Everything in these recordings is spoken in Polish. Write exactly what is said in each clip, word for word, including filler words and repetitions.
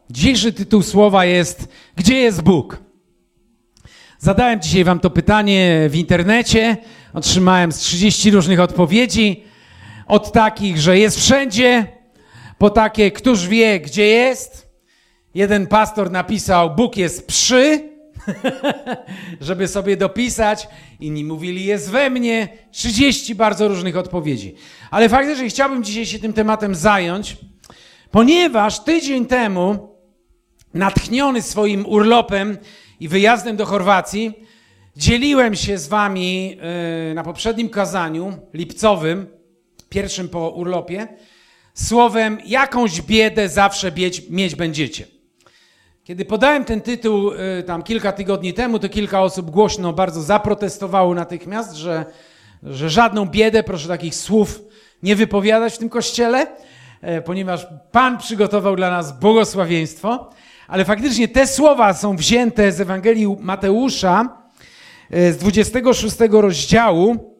Dzisiejszy tytuł słowa jest Gdzie jest Bóg? Zadałem dzisiaj wam to pytanie w internecie. Otrzymałem z trzydziestu różnych odpowiedzi. Od takich, że jest wszędzie, po takie, któż wie, gdzie jest. Jeden pastor napisał, Bóg jest przy, żeby sobie dopisać. Inni mówili, jest we mnie. trzydzieści bardzo różnych odpowiedzi. Ale faktycznie chciałbym dzisiaj się tym tematem zająć, ponieważ tydzień temu, natchniony swoim urlopem i wyjazdem do Chorwacji, dzieliłem się z wami yy, na poprzednim kazaniu lipcowym, pierwszym po urlopie, słowem jakąś biedę zawsze mieć, mieć będziecie. Kiedy podałem ten tytuł yy, tam kilka tygodni temu, to kilka osób głośno bardzo zaprotestowało natychmiast, że, że żadną biedę, proszę takich słów nie wypowiadać w tym kościele, yy, ponieważ Pan przygotował dla nas błogosławieństwo. Ale faktycznie te słowa są wzięte z Ewangelii Mateusza z dwudziestego szóstego rozdziału,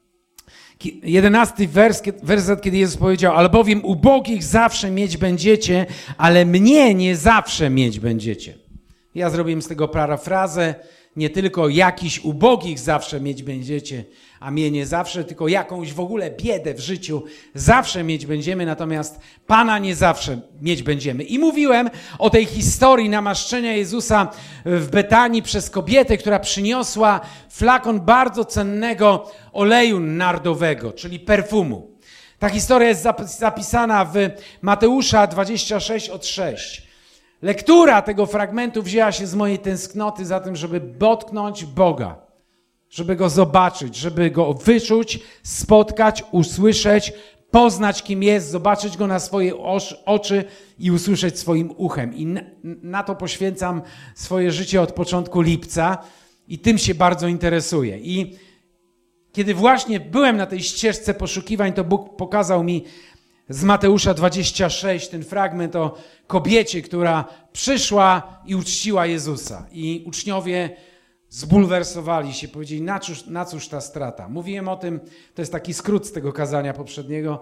jedenasty wers, werset, kiedy Jezus powiedział, albowiem ubogich zawsze mieć będziecie, ale mnie nie zawsze mieć będziecie. Ja zrobiłem z tego parafrazę, nie tylko jakiś ubogich zawsze mieć będziecie, a mnie nie zawsze, tylko jakąś w ogóle biedę w życiu zawsze mieć będziemy, natomiast Pana nie zawsze mieć będziemy. I mówiłem o tej historii namaszczenia Jezusa w Betanii przez kobietę, która przyniosła flakon bardzo cennego oleju nardowego, czyli perfumu. Ta historia jest zapisana w Mateusza dwudziestym szóstym od sześć. Lektura tego fragmentu wzięła się z mojej tęsknoty za tym, żeby dotknąć Boga, żeby Go zobaczyć, żeby Go wyczuć, spotkać, usłyszeć, poznać, kim jest, zobaczyć Go na swoje oczy i usłyszeć swoim uchem. I na to poświęcam swoje życie od początku lipca i tym się bardzo interesuję. I kiedy właśnie byłem na tej ścieżce poszukiwań, to Bóg pokazał mi z Mateusza dwudziestego szóstego ten fragment o kobiecie, która przyszła i uczciła Jezusa. I uczniowie zbulwersowali się, powiedzieli, na cóż, na cóż ta strata. Mówiłem o tym, to jest taki skrót z tego kazania poprzedniego,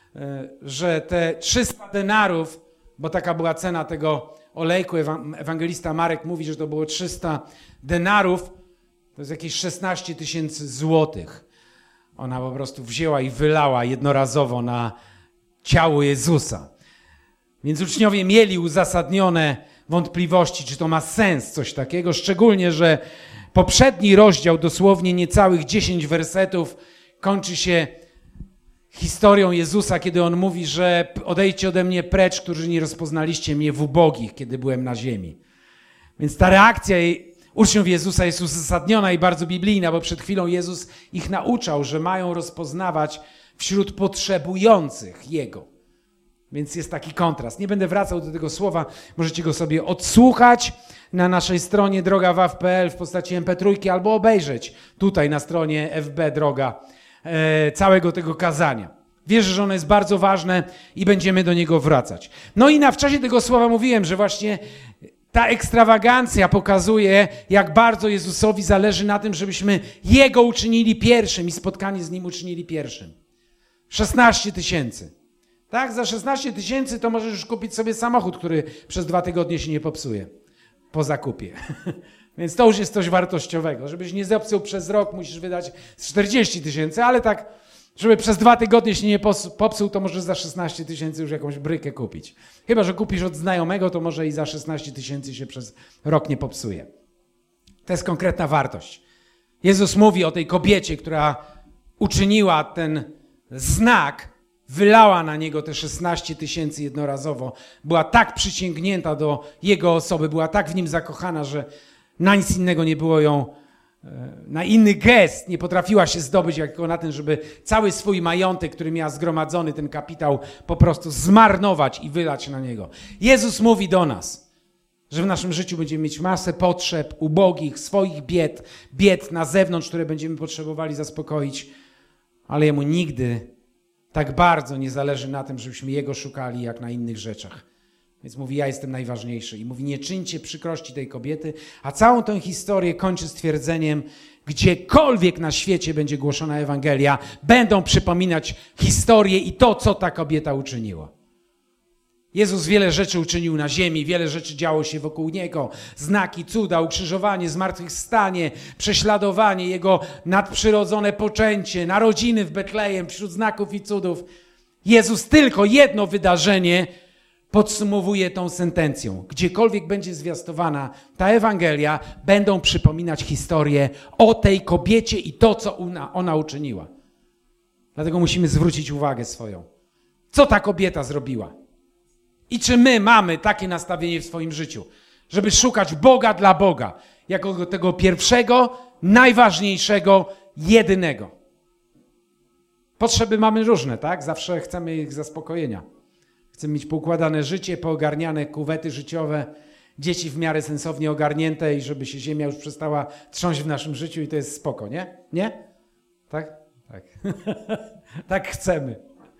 że te trzysta denarów, bo taka była cena tego olejku, ewangelista Marek mówi, że to było trzysta denarów, to jest jakieś szesnaście tysięcy złotych. Ona po prostu wzięła i wylała jednorazowo na ciało Jezusa. Więc uczniowie mieli uzasadnione wątpliwości, czy to ma sens coś takiego, szczególnie, że poprzedni rozdział, dosłownie niecałych dziesięć wersetów, kończy się historią Jezusa, kiedy On mówi, że odejdźcie ode mnie precz, którzy nie rozpoznaliście mnie w ubogich, kiedy byłem na ziemi. Więc ta reakcja uczniów Jezusa jest uzasadniona i bardzo biblijna, bo przed chwilą Jezus ich nauczał, że mają rozpoznawać wśród potrzebujących Jego. Więc jest taki kontrast. Nie będę wracał do tego słowa, możecie go sobie odsłuchać na naszej stronie droga waw kropka p l w postaci em pe trzy albo obejrzeć tutaj na stronie F B Droga e, całego tego kazania. Wierzę, że ono jest bardzo ważne i będziemy do niego wracać. No i na w czasie tego słowa mówiłem, że właśnie ta ekstrawagancja pokazuje, jak bardzo Jezusowi zależy na tym, żebyśmy Jego uczynili pierwszym i spotkanie z Nim uczynili pierwszym. szesnaście tysięcy. Tak, za szesnaście tysięcy to możesz już kupić sobie samochód, który przez dwa tygodnie się nie popsuje po zakupie. Więc to już jest coś wartościowego. Żebyś nie zepsuł przez rok, musisz wydać czterdzieści tysięcy, ale tak, żeby przez dwa tygodnie się nie popsuł, to możesz za szesnaście tysięcy już jakąś brykę kupić. Chyba że kupisz od znajomego, to może i za szesnaście tysięcy się przez rok nie popsuje. To jest konkretna wartość. Jezus mówi o tej kobiecie, która uczyniła ten znak, wylała na Niego te szesnaście tysięcy jednorazowo. Była tak przyciągnięta do Jego osoby, była tak w Nim zakochana, że na nic innego nie było ją, na inny gest nie potrafiła się zdobyć, jak tylko na ten, żeby cały swój majątek, który miała zgromadzony, ten kapitał, po prostu zmarnować i wylać na Niego. Jezus mówi do nas, że w naszym życiu będziemy mieć masę potrzeb, ubogich, swoich bied, bied na zewnątrz, które będziemy potrzebowali zaspokoić, ale Jemu nigdy tak bardzo nie zależy na tym, żebyśmy Jego szukali, jak na innych rzeczach. Więc mówi, ja jestem najważniejszy. I mówi, nie czyńcie przykrości tej kobiety, a całą tę historię kończy stwierdzeniem, gdziekolwiek na świecie będzie głoszona Ewangelia, będą przypominać historię i to, co ta kobieta uczyniła. Jezus wiele rzeczy uczynił na ziemi, wiele rzeczy działo się wokół Niego. Znaki, cuda, ukrzyżowanie, zmartwychwstanie, prześladowanie, Jego nadprzyrodzone poczęcie, narodziny w Betlejem wśród znaków i cudów. Jezus tylko jedno wydarzenie podsumowuje tą sentencją. Gdziekolwiek będzie zwiastowana ta Ewangelia, będą przypominać historię o tej kobiecie i to, co ona, ona uczyniła. Dlatego musimy zwrócić uwagę swoją. Co ta kobieta zrobiła? I czy my mamy takie nastawienie w swoim życiu, żeby szukać Boga dla Boga, jako tego pierwszego, najważniejszego, jedynego. Potrzeby mamy różne, tak? Zawsze chcemy ich zaspokojenia. Chcemy mieć poukładane życie, poogarniane kuwety życiowe, dzieci w miarę sensownie ogarnięte i żeby się ziemia już przestała trząść w naszym życiu i to jest spoko, nie? Nie? Tak? Tak. Tak chcemy.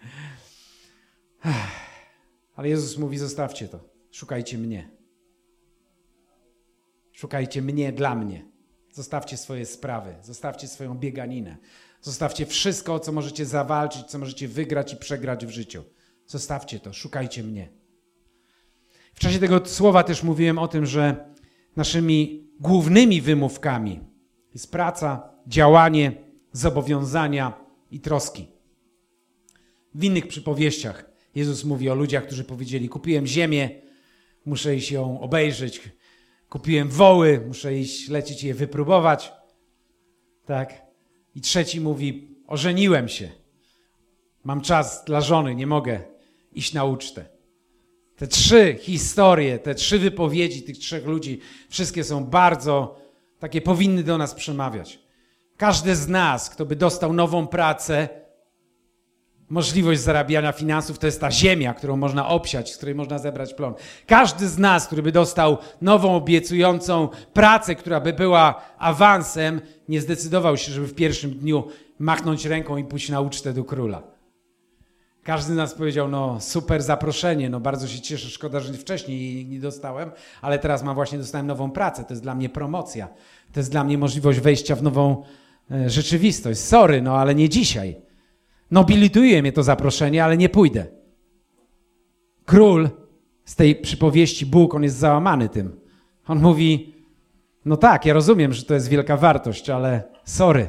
Ale Jezus mówi, zostawcie to. Szukajcie mnie. Szukajcie mnie dla mnie. Zostawcie swoje sprawy. Zostawcie swoją bieganinę. Zostawcie wszystko, o co możecie zawalczyć, co możecie wygrać i przegrać w życiu. Zostawcie to. Szukajcie mnie. W czasie tego słowa też mówiłem o tym, że naszymi głównymi wymówkami jest praca, działanie, zobowiązania i troski. W innych przypowieściach Jezus mówi o ludziach, którzy powiedzieli: kupiłem ziemię, muszę iść ją obejrzeć. Kupiłem woły, muszę iść lecieć i je wypróbować. Tak? I trzeci mówi: ożeniłem się. Mam czas dla żony, nie mogę iść na ucztę. Te trzy historie, te trzy wypowiedzi tych trzech ludzi, wszystkie są bardzo takie, powinny do nas przemawiać. Każdy z nas, kto by dostał nową pracę, możliwość zarabiania finansów, to jest ta ziemia, którą można obsiać, z której można zebrać plon. Każdy z nas, który by dostał nową, obiecującą pracę, która by była awansem, nie zdecydował się, żeby w pierwszym dniu machnąć ręką i pójść na ucztę do króla. Każdy z nas powiedział: no super zaproszenie, no bardzo się cieszę, szkoda, że wcześniej nie dostałem, ale teraz mam właśnie, dostałem nową pracę, to jest dla mnie promocja, to jest dla mnie możliwość wejścia w nową e, rzeczywistość. Sorry, no ale nie dzisiaj. Nobilituje mnie to zaproszenie, ale nie pójdę. Król z tej przypowieści, Bóg, on jest załamany tym. On mówi: no tak, ja rozumiem, że to jest wielka wartość, ale sorry.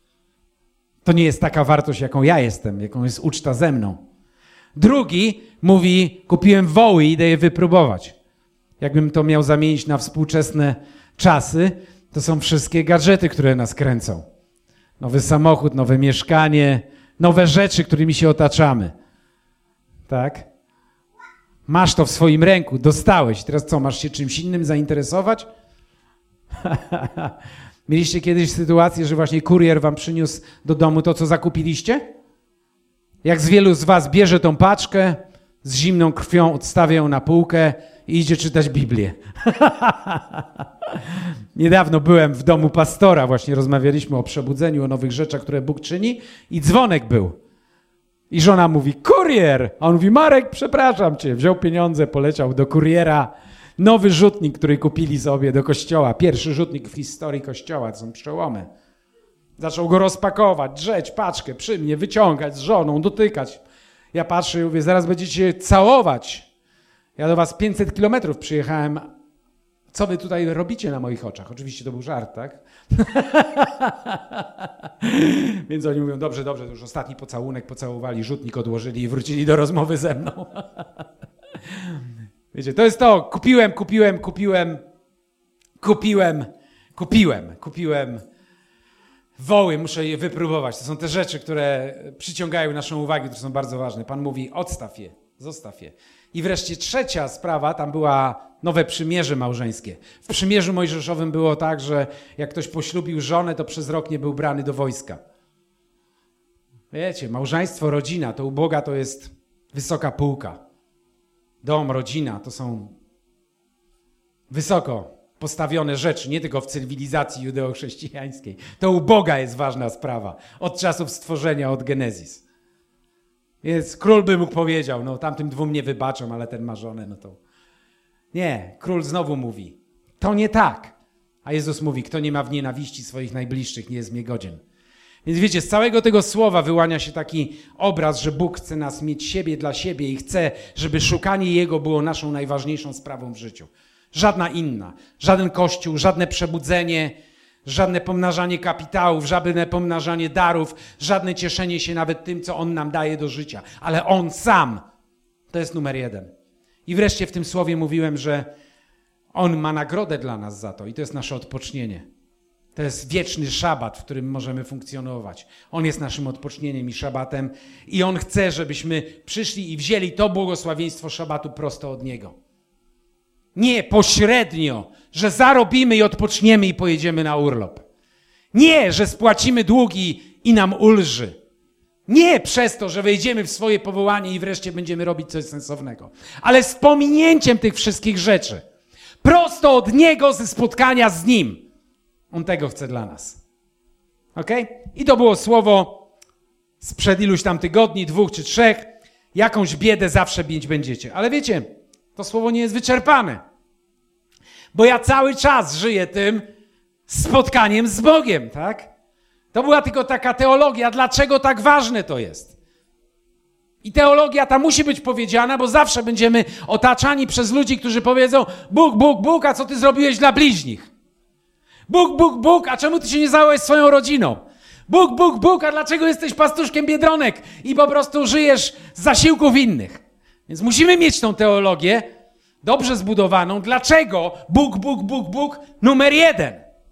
To nie jest taka wartość, jaką ja jestem, jaką jest uczta ze mną. Drugi mówi: kupiłem woły i idę je wypróbować. Jakbym to miał zamienić na współczesne czasy, to są wszystkie gadżety, które nas kręcą. Nowy samochód, nowe mieszkanie, nowe rzeczy, którymi się otaczamy. Tak? Masz to w swoim ręku, dostałeś. Teraz co, masz się czymś innym zainteresować? Mieliście kiedyś sytuację, że właśnie kurier wam przyniósł do domu to, co zakupiliście? Jak z wielu z was bierze tą paczkę, z zimną krwią odstawia ją na półkę i idzie czytać Biblię. Niedawno byłem w domu pastora, właśnie rozmawialiśmy o przebudzeniu, o nowych rzeczach, które Bóg czyni i dzwonek był. I żona mówi: kurier! A on mówi: Marek, przepraszam cię. Wziął pieniądze, poleciał do kuriera. Nowy rzutnik, który kupili sobie do kościoła. Pierwszy rzutnik w historii kościoła, to są przełomy. Zaczął go rozpakować, drzeć paczkę przy mnie, wyciągać z żoną, dotykać. Ja patrzę i mówię: zaraz będziecie całować. Ja do was pięćset kilometrów przyjechałem. Co wy tutaj robicie na moich oczach? Oczywiście to był żart, tak? Więc oni mówią: dobrze, dobrze, to już ostatni pocałunek, pocałowali, rzutnik odłożyli i wrócili do rozmowy ze mną. Wiecie, to jest to. Kupiłem, kupiłem, kupiłem, kupiłem, kupiłem, kupiłem woły, muszę je wypróbować. To są te rzeczy, które przyciągają naszą uwagę, które są bardzo ważne. Pan mówi: odstaw je, zostaw je. I wreszcie trzecia sprawa, tam była nowe przymierze małżeńskie. W przymierzu mojżeszowym było tak, że jak ktoś poślubił żonę, to przez rok nie był brany do wojska. Wiecie, małżeństwo, rodzina, to u Boga to jest wysoka półka. Dom, rodzina to są wysoko postawione rzeczy, nie tylko w cywilizacji judeo-chrześcijańskiej. To u Boga jest ważna sprawa. Od czasów stworzenia, od Genezis. Więc król by mógł powiedział: no tamtym dwóm nie wybaczą, ale ten ma żonę, no to... Nie, król znowu mówi: to nie tak. A Jezus mówi: kto nie ma w nienawiści swoich najbliższych, nie jest mnie godzien. Więc wiecie, z całego tego słowa wyłania się taki obraz, że Bóg chce nas mieć siebie dla siebie i chce, żeby szukanie Jego było naszą najważniejszą sprawą w życiu. Żadna inna. Żaden kościół, żadne przebudzenie, żadne pomnażanie kapitałów, żadne pomnażanie darów, żadne cieszenie się nawet tym, co On nam daje do życia. Ale On sam to jest numer jeden. I wreszcie w tym słowie mówiłem, że On ma nagrodę dla nas za to i to jest nasze odpocznienie. To jest wieczny szabat, w którym możemy funkcjonować. On jest naszym odpocznieniem i szabatem i On chce, żebyśmy przyszli i wzięli to błogosławieństwo szabatu prosto od Niego. Nie pośrednio, że zarobimy i odpoczniemy i pojedziemy na urlop. Nie, że spłacimy długi i nam ulży. Nie przez to, że wejdziemy w swoje powołanie i wreszcie będziemy robić coś sensownego. Ale z pominięciem tych wszystkich rzeczy. Prosto od Niego ze spotkania z Nim. On tego chce dla nas. Okej? I to było słowo sprzed iluś tam tygodni, dwóch czy trzech. Jakąś biedę zawsze mieć będziecie. Ale wiecie, to słowo nie jest wyczerpane. Bo ja cały czas żyję tym spotkaniem z Bogiem, tak? To była tylko taka teologia. Dlaczego tak ważne to jest? I teologia ta musi być powiedziana, bo zawsze będziemy otaczani przez ludzi, którzy powiedzą: Bóg, Bóg, Bóg, a co ty zrobiłeś dla bliźnich? Bóg, Bóg, Bóg, a czemu ty się nie zająłeś swoją rodziną? Bóg, Bóg, Bóg, a dlaczego jesteś pastuszkiem Biedronek i po prostu żyjesz z zasiłków innych? Więc musimy mieć tą teologię dobrze zbudowaną. Dlaczego Bóg, Bóg, Bóg, Bóg numer jeden?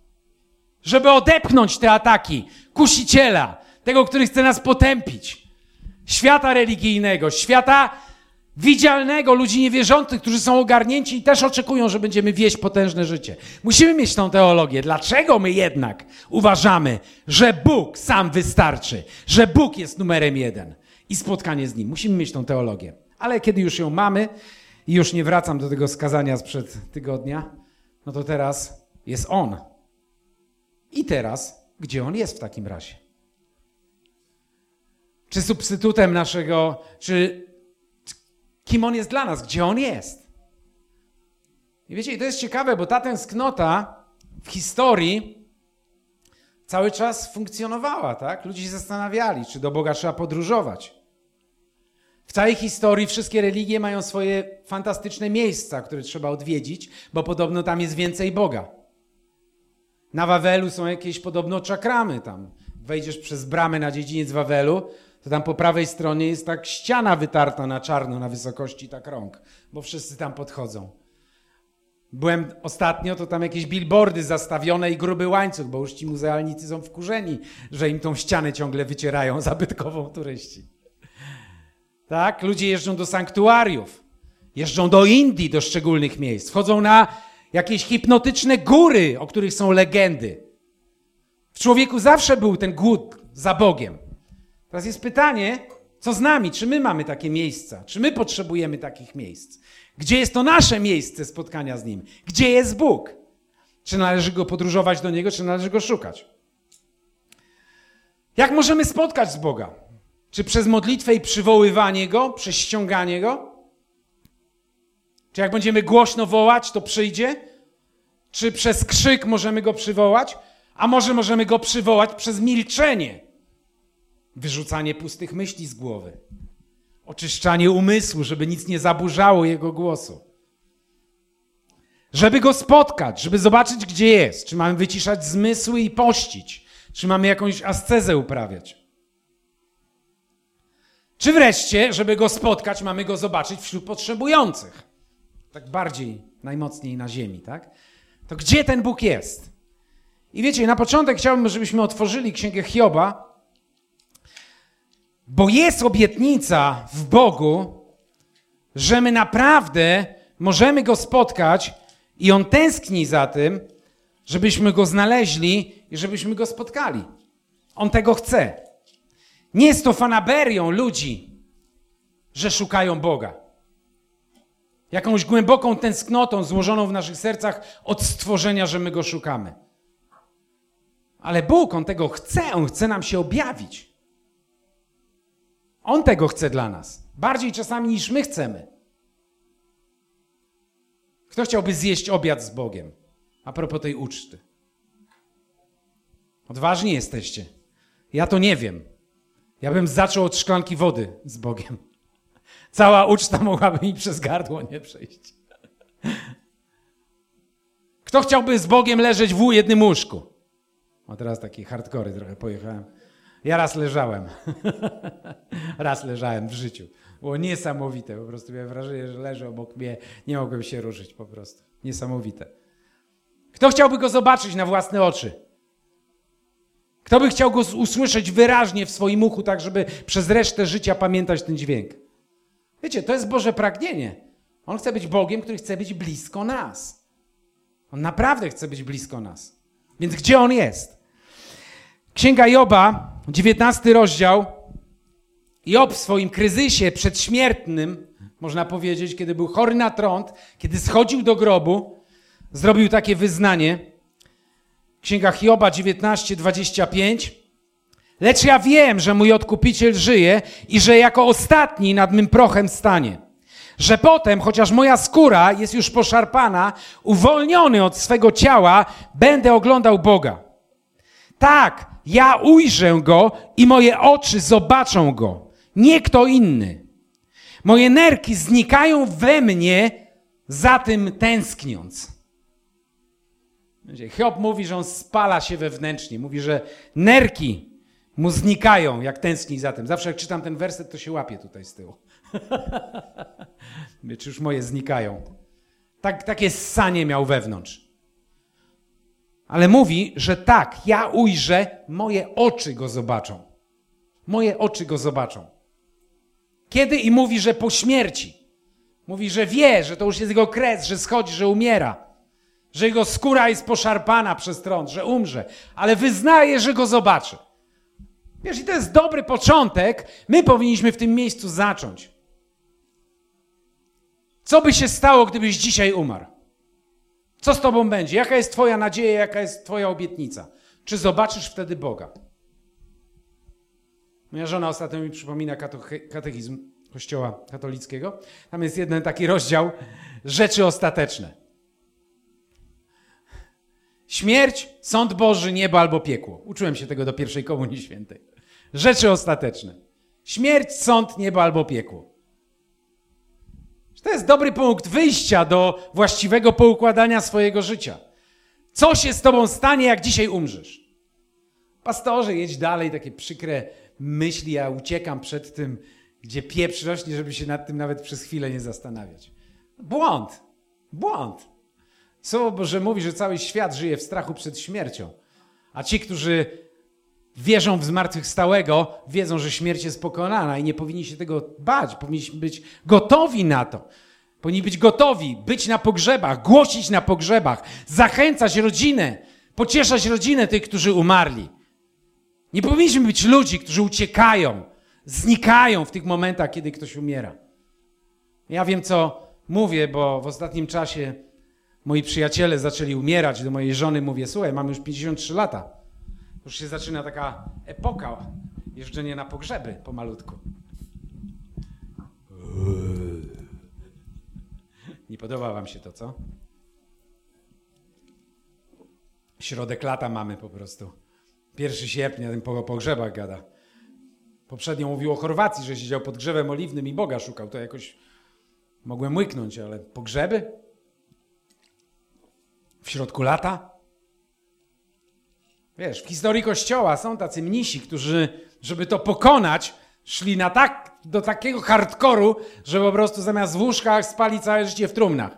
Żeby odepchnąć te ataki kusiciela, tego, który chce nas potępić. Świata religijnego, świata widzialnego, ludzi niewierzących, którzy są ogarnięci i też oczekują, że będziemy wieść potężne życie. Musimy mieć tą teologię. Dlaczego my jednak uważamy, że Bóg sam wystarczy, że Bóg jest numerem jeden i spotkanie z Nim? Musimy mieć tą teologię. Ale kiedy już ją mamy i już nie wracam do tego skazania sprzed tygodnia, no to teraz jest On. I teraz, gdzie On jest w takim razie? Czy substytutem naszego, czy kim On jest dla nas, gdzie On jest? I wiecie, to jest ciekawe, bo ta tęsknota w historii cały czas funkcjonowała, tak? Ludzie się zastanawiali, czy do Boga trzeba podróżować. W całej historii wszystkie religie mają swoje fantastyczne miejsca, które trzeba odwiedzić, bo podobno tam jest więcej Boga. Na Wawelu są jakieś podobno czakramy tam. Wejdziesz przez bramę na dziedziniec Wawelu, to tam po prawej stronie jest tak ściana wytarta na czarno na wysokości tak rąk, bo wszyscy tam podchodzą. Byłem ostatnio, to tam jakieś billboardy zastawione i gruby łańcuch, bo już ci muzealnicy są wkurzeni, że im tą ścianę ciągle wycierają zabytkową turyści. Tak? Ludzie jeżdżą do sanktuariów, jeżdżą do Indii, do szczególnych miejsc, wchodzą na jakieś hipnotyczne góry, o których są legendy. W człowieku zawsze był ten głód za Bogiem. Teraz jest pytanie, co z nami? Czy my mamy takie miejsca? Czy my potrzebujemy takich miejsc? Gdzie jest to nasze miejsce spotkania z Nim? Gdzie jest Bóg? Czy należy Go podróżować do Niego, czy należy Go szukać? Jak możemy spotkać z Boga? Czy przez modlitwę i przywoływanie Go, przez ściąganie Go? Czy jak będziemy głośno wołać, to przyjdzie? Czy przez krzyk możemy Go przywołać? A może możemy Go przywołać przez milczenie? Wyrzucanie pustych myśli z głowy. Oczyszczanie umysłu, żeby nic nie zaburzało Jego głosu. Żeby Go spotkać, żeby zobaczyć, gdzie jest. Czy mamy wyciszać zmysły i pościć? Czy mamy jakąś ascezę uprawiać? Czy wreszcie, żeby Go spotkać, mamy Go zobaczyć wśród potrzebujących? Tak bardziej, najmocniej na ziemi, tak? To gdzie ten Bóg jest? I wiecie, na początek chciałbym, żebyśmy otworzyli Księgę Hioba, bo jest obietnica w Bogu, że my naprawdę możemy Go spotkać i On tęskni za tym, żebyśmy Go znaleźli i żebyśmy Go spotkali. On tego chce. Nie jest to fanaberią ludzi, że szukają Boga. Jakąś głęboką tęsknotą złożoną w naszych sercach od stworzenia, że my Go szukamy. Ale Bóg, On tego chce, On chce nam się objawić. On tego chce dla nas. Bardziej czasami niż my chcemy. Kto chciałby zjeść obiad z Bogiem? A propos tej uczty. Odważni jesteście. Ja to nie wiem. Ja bym zaczął od szklanki wody z Bogiem. Cała uczta mogłaby mi przez gardło nie przejść. Kto chciałby z Bogiem leżeć w jednym łóżku? A teraz taki hardkory trochę pojechałem. Ja raz leżałem. Raz leżałem w życiu. Było niesamowite. Po prostu miałem wrażenie, że leży obok mnie. Nie mogłem się ruszyć po prostu. Niesamowite. Kto chciałby go zobaczyć na własne oczy? Kto by chciał go usłyszeć wyraźnie w swoim uchu, tak żeby przez resztę życia pamiętać ten dźwięk? Wiecie, to jest Boże pragnienie. On chce być Bogiem, który chce być blisko nas. On naprawdę chce być blisko nas. Więc gdzie On jest? Księga Joba, dziewiętnasty rozdział. Job w swoim kryzysie przedśmiertnym, można powiedzieć, kiedy był chory na trąd, kiedy schodził do grobu, zrobił takie wyznanie. Księga Hioba dziewiętnaście, dwadzieścia pięć. Lecz ja wiem, że mój Odkupiciel żyje i że jako ostatni nad mym prochem stanie. Że potem, chociaż moja skóra jest już poszarpana, uwolniony od swego ciała, będę oglądał Boga. Tak, ja ujrzę Go i moje oczy zobaczą Go. Nie kto inny. Moje nerki znikają we mnie, za tym tęskniąc. Hiob mówi, że on spala się wewnętrznie. Mówi, że nerki mu znikają, jak tęskni za tym. Zawsze jak czytam ten werset, to się łapię tutaj z tyłu. Czy już moje znikają. Tak, takie ssanie miał wewnątrz. Ale mówi, że tak, ja ujrzę, moje oczy Go zobaczą. Moje oczy Go zobaczą. Kiedy? I mówi, że po śmierci. Mówi, że wie, że to już jest Jego kres, że schodzi, że umiera. Że Jego skóra jest poszarpana przez trąd, że umrze. Ale wyznaje, że Go zobaczy. Wiesz, i to jest dobry początek. My powinniśmy w tym miejscu zacząć. Co by się stało, gdybyś dzisiaj umarł? Co z tobą będzie? Jaka jest twoja nadzieja, jaka jest twoja obietnica? Czy zobaczysz wtedy Boga? Moja żona ostatnio mi przypomina katechizm Kościoła katolickiego. Tam jest jeden taki rozdział, rzeczy ostateczne. Śmierć, sąd Boży, niebo albo piekło. Uczyłem się tego do pierwszej komunii świętej. Rzeczy ostateczne. Śmierć, sąd, niebo albo piekło. To jest dobry punkt wyjścia do właściwego poukładania swojego życia. Co się z tobą stanie, jak dzisiaj umrzesz? Pastorze, jedź dalej, takie przykre myśli, ja uciekam przed tym, gdzie pieprz rośnie, żeby się nad tym nawet przez chwilę nie zastanawiać. Błąd. Błąd. Słowo Boże mówi, że cały świat żyje w strachu przed śmiercią. A ci, którzy wierzą w zmartwychwstałego, wiedzą, że śmierć jest pokonana i nie powinni się tego bać. Powinniśmy być gotowi na to. Powinni być gotowi, być na pogrzebach, głosić na pogrzebach, zachęcać rodzinę, pocieszać rodzinę tych, którzy umarli. Nie powinniśmy być ludzi, którzy uciekają, znikają w tych momentach, kiedy ktoś umiera. Ja wiem, co mówię, bo w ostatnim czasie moi przyjaciele zaczęli umierać. Do mojej żony mówię, słuchaj, mam już pięćdziesiąt trzy lata. Już się zaczyna taka epoka, jeżdżenie na pogrzeby pomalutku. Nie podoba wam się to, co? Środek lata mamy po prostu. pierwszego sierpnia ten po pogrzebach gada. Poprzednio mówił o Chorwacji, że siedział pod drzewem oliwnym i Boga szukał. To jakoś mogłem łyknąć, ale pogrzeby? W środku lata? Wiesz, w historii Kościoła są tacy mnisi, którzy, żeby to pokonać, szli na tak, do takiego hardkoru, że po prostu zamiast w łóżkach spali całe życie w trumnach.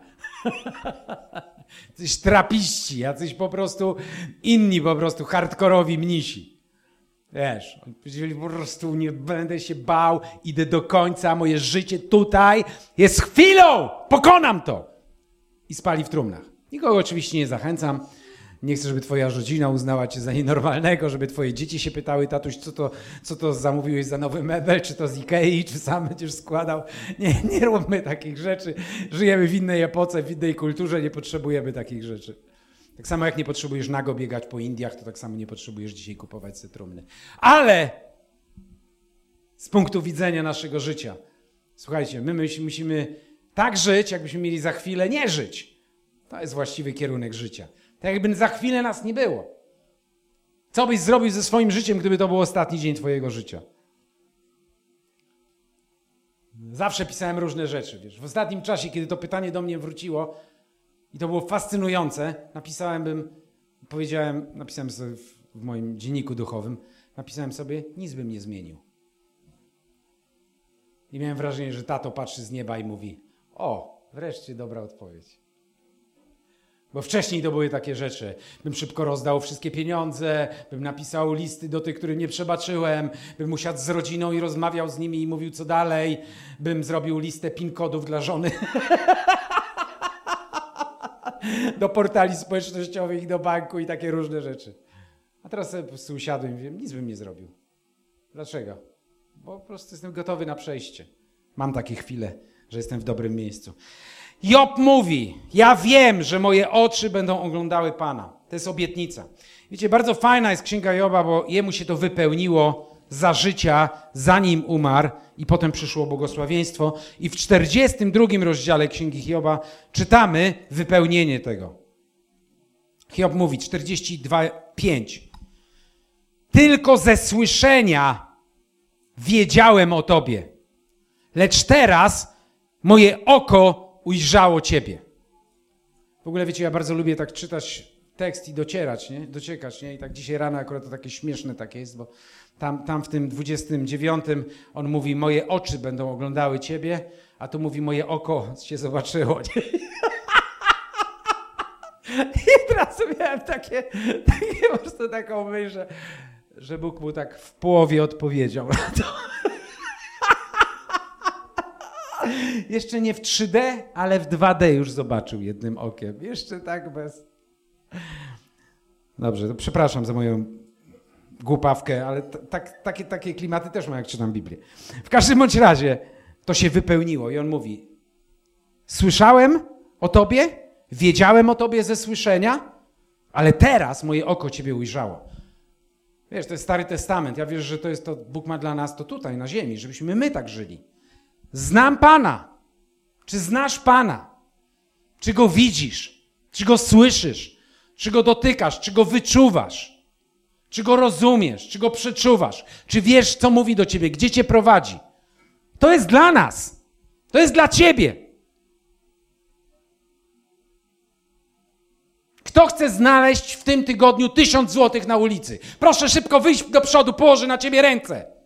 Jacyś trapiści, jacyś po prostu inni po prostu hardkorowi mnisi. Wiesz, oni powiedzieli po prostu nie będę się bał, idę do końca, moje życie tutaj jest chwilą, pokonam to. I spali w trumnach. Nikogo oczywiście nie zachęcam. Nie chcę, żeby twoja rodzina uznała cię za nienormalnego, żeby twoje dzieci się pytały, tatuś, co to, co to zamówiłeś za nowy mebel, czy to z Ikei, czy sam będziesz składał. Nie, nie róbmy takich rzeczy. Żyjemy w innej epoce, w innej kulturze, nie potrzebujemy takich rzeczy. Tak samo jak nie potrzebujesz nago biegać po Indiach, to tak samo nie potrzebujesz dzisiaj kupować cytrumny. Ale z punktu widzenia naszego życia, słuchajcie, my musimy tak żyć, jakbyśmy mieli za chwilę nie żyć. To jest właściwy kierunek życia. Tak jakby za chwilę nas nie było. Co byś zrobił ze swoim życiem, gdyby to był ostatni dzień twojego życia? Zawsze pisałem różne rzeczy, wiesz. W ostatnim czasie, kiedy to pytanie do mnie wróciło i to było fascynujące, napisałem bym, powiedziałem, napisałem sobie w, w moim dzienniku duchowym, napisałem sobie, nic bym nie zmienił. I miałem wrażenie, że tato patrzy z nieba i mówi, o, wreszcie dobra odpowiedź. Bo wcześniej to były takie rzeczy. Bym szybko rozdał wszystkie pieniądze, bym napisał listy do tych, którym nie przebaczyłem, bym usiadł z rodziną i rozmawiał z nimi i mówił co dalej, bym zrobił listę pin kodów dla żony do portali społecznościowych i do banku i takie różne rzeczy. A teraz sobie po prostu usiadłem i mówię, nic bym nie zrobił. Dlaczego? Bo po prostu jestem gotowy na przejście. Mam takie chwile, że jestem w dobrym miejscu. Job mówi, ja wiem, że moje oczy będą oglądały Pana. To jest obietnica. Wiecie, bardzo fajna jest Księga Joba, bo jemu się to wypełniło za życia, zanim umarł i potem przyszło błogosławieństwo. I w czterdziestym drugim rozdziale Księgi Hioba czytamy wypełnienie tego. Hiob mówi, czterdzieści dwa, pięć. Tylko ze słyszenia wiedziałem o Tobie, lecz teraz moje oko ujrzało Ciebie. W ogóle wiecie, ja bardzo lubię tak czytać tekst i docierać, nie? Dociekać, nie? I tak dzisiaj rano akurat to takie śmieszne takie jest, bo tam, tam w tym dwudziestym dziewiątym on mówi, moje oczy będą oglądały Ciebie, a tu mówi, moje oko Cię zobaczyło. Nie? I teraz miałem takie, takie po prostu taką myśl, że, że Bóg mu tak w połowie odpowiedział na to. Jeszcze nie w trzy D, ale w dwa D już zobaczył jednym okiem. Jeszcze tak bez... Dobrze, to przepraszam za moją głupawkę, ale t- tak, takie, takie klimaty też mam, jak czytam Biblię. W każdym bądź razie to się wypełniło i on mówi, słyszałem o Tobie, wiedziałem o Tobie ze słyszenia, ale teraz moje oko Ciebie ujrzało. Wiesz, to jest Stary Testament. Ja wiesz, że to jest to, Bóg ma dla nas to tutaj, na ziemi, żebyśmy my tak żyli. Znam Pana. Czy znasz Pana? Czy Go widzisz? Czy Go słyszysz? Czy Go dotykasz? Czy Go wyczuwasz? Czy Go rozumiesz? Czy Go przeczuwasz? Czy wiesz, co mówi do Ciebie? Gdzie Cię prowadzi? To jest dla nas. To jest dla Ciebie. Kto chce znaleźć w tym tygodniu tysiąc złotych na ulicy? Proszę szybko wyjść do przodu, położę na Ciebie ręce.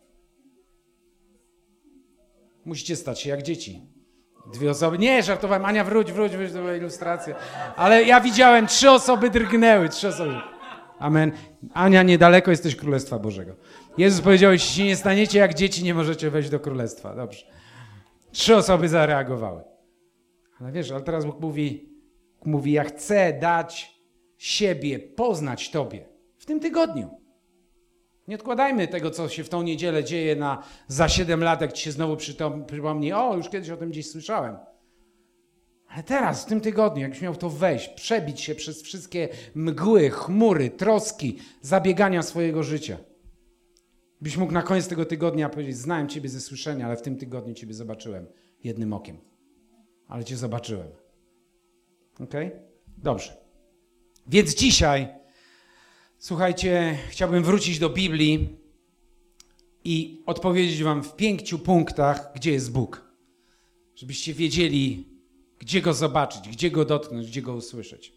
Musicie stać się jak dzieci. Dwie osoby. Nie, żartowałem. Ania, wróć, wróć, wróć, to była ilustracja. Ale ja widziałem, trzy osoby drgnęły. Trzy osoby. Amen. Ania, niedaleko jesteś Królestwa Bożego. Jezus powiedział, jeśli się nie staniecie jak dzieci, nie możecie wejść do Królestwa. Dobrze. Trzy osoby zareagowały. Ale wiesz, ale teraz Bóg mówi, mówi, ja chcę dać siebie, poznać Tobie w tym tygodniu. Nie odkładajmy tego, co się w tą niedzielę dzieje na za siedem lat, jak Ci się znowu przypomni, o, już kiedyś o tym gdzieś słyszałem. Ale teraz, w tym tygodniu, jakbyś miał w to wejść, przebić się przez wszystkie mgły, chmury, troski, zabiegania swojego życia. Byś mógł na koniec tego tygodnia powiedzieć, znałem Ciebie ze słyszenia, ale w tym tygodniu Ciebie zobaczyłem jednym okiem. Ale Cię zobaczyłem. Okej? Okay? Dobrze. Więc dzisiaj, słuchajcie, chciałbym wrócić do Biblii i odpowiedzieć wam w pięciu punktach, gdzie jest Bóg. Żebyście wiedzieli, gdzie Go zobaczyć, gdzie Go dotknąć, gdzie Go usłyszeć.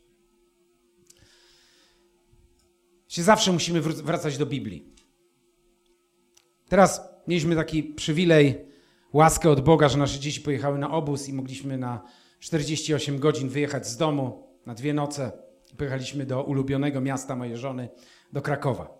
Zawsze musimy wracać do Biblii. Teraz mieliśmy taki przywilej, łaskę od Boga, że nasze dzieci pojechały na obóz i mogliśmy na czterdzieści osiem godzin wyjechać z domu na dwie noce. Pojechaliśmy do ulubionego miasta mojej żony, do Krakowa.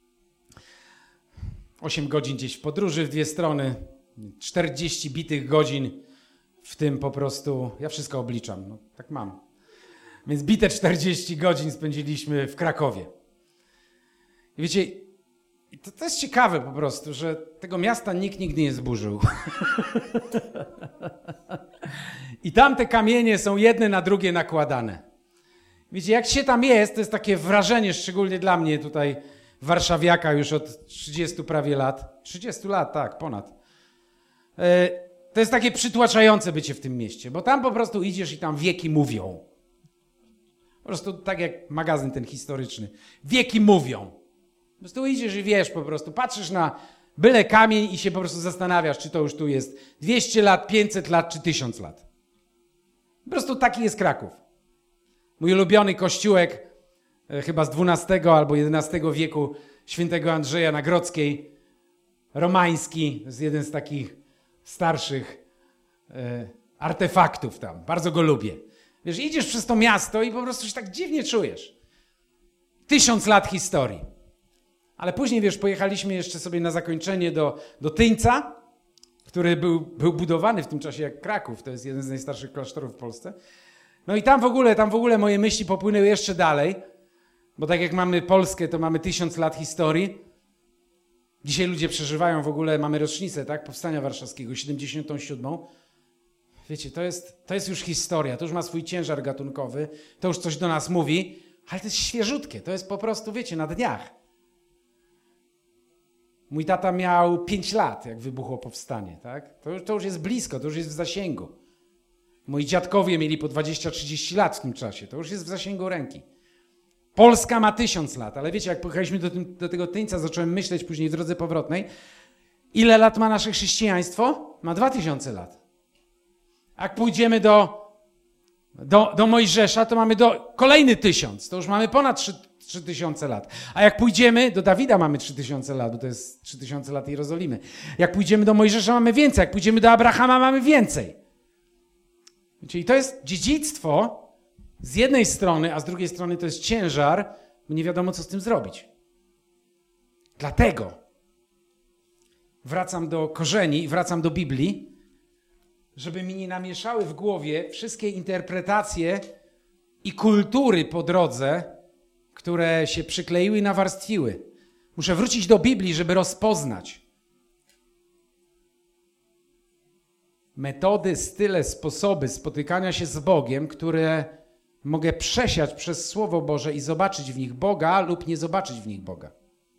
osiem godzin gdzieś w podróży w dwie strony, czterdzieści bitych godzin, w tym po prostu, ja wszystko obliczam, no, tak mam. Więc bite czterdzieści godzin spędziliśmy w Krakowie. I wiecie, to, to jest ciekawe po prostu, że tego miasta nikt nigdy nie zburzył. I tam te kamienie są jedne na drugie nakładane. Wiecie, jak się tam jest, to jest takie wrażenie, szczególnie dla mnie tutaj, warszawiaka już od trzydziestu prawie lat. trzydziestu lat, tak, ponad. To jest takie przytłaczające bycie w tym mieście, bo tam po prostu idziesz i tam wieki mówią. Po prostu tak jak magazyn ten historyczny. Wieki mówią. prostu idziesz i wiesz po prostu, patrzysz na byle kamień i się po prostu zastanawiasz, czy to już tu jest dwieście lat, pięćset lat, czy tysiąc lat. Po prostu taki jest Kraków. Mój ulubiony kościółek, e, chyba z dwunastego albo jedenastego wieku, świętego Andrzeja na Grodzkiej, romański, to jest jeden z takich starszych e, artefaktów tam. Bardzo go lubię. Wiesz, idziesz przez to miasto i po prostu się tak dziwnie czujesz. Tysiąc lat historii. Ale później, wiesz, pojechaliśmy jeszcze sobie na zakończenie do, do Tyńca, który był, był budowany w tym czasie jak Kraków. To jest jeden z najstarszych klasztorów w Polsce. No i tam w ogóle, tam w ogóle moje myśli popłynęły jeszcze dalej, bo tak jak mamy Polskę, to mamy tysiąc lat historii. Dzisiaj ludzie przeżywają w ogóle, mamy rocznicę, tak, Powstania Warszawskiego, siedemdziesiątą siódmą. Wiecie, to jest, to jest już historia, to już ma swój ciężar gatunkowy, to już coś do nas mówi, ale to jest świeżutkie, to jest po prostu, wiecie, na dniach. Mój tata miał pięć lat, jak wybuchło powstanie, tak? To już, to już jest blisko, to już jest w zasięgu. Moi dziadkowie mieli po dwadzieścia trzydzieści lat w tym czasie, to już jest w zasięgu ręki. Polska ma tysiąc lat, ale wiecie, jak pojechaliśmy do, tym, do tego Tyńca, zacząłem myśleć później w drodze powrotnej, ile lat ma nasze chrześcijaństwo? Ma dwa tysiące lat. Jak pójdziemy do, do, do Mojżesza, to mamy do, kolejny tysiąc, to już mamy ponad trzy tysiące lat. A jak pójdziemy, do Dawida mamy trzy tysiące lat, bo to jest trzy tysiące lat Jerozolimy. Jak pójdziemy do Mojżesza, mamy więcej. Jak pójdziemy do Abrahama, mamy więcej. Czyli to jest dziedzictwo z jednej strony, a z drugiej strony to jest ciężar, bo nie wiadomo, co z tym zrobić. Dlatego wracam do korzeni, wracam do Biblii, żeby mi nie namieszały w głowie wszystkie interpretacje i kultury po drodze, które się przykleiły i nawarstwiły. Muszę wrócić do Biblii, żeby rozpoznać metody, style, sposoby spotykania się z Bogiem, które mogę przesiać przez Słowo Boże i zobaczyć w nich Boga lub nie zobaczyć w nich Boga.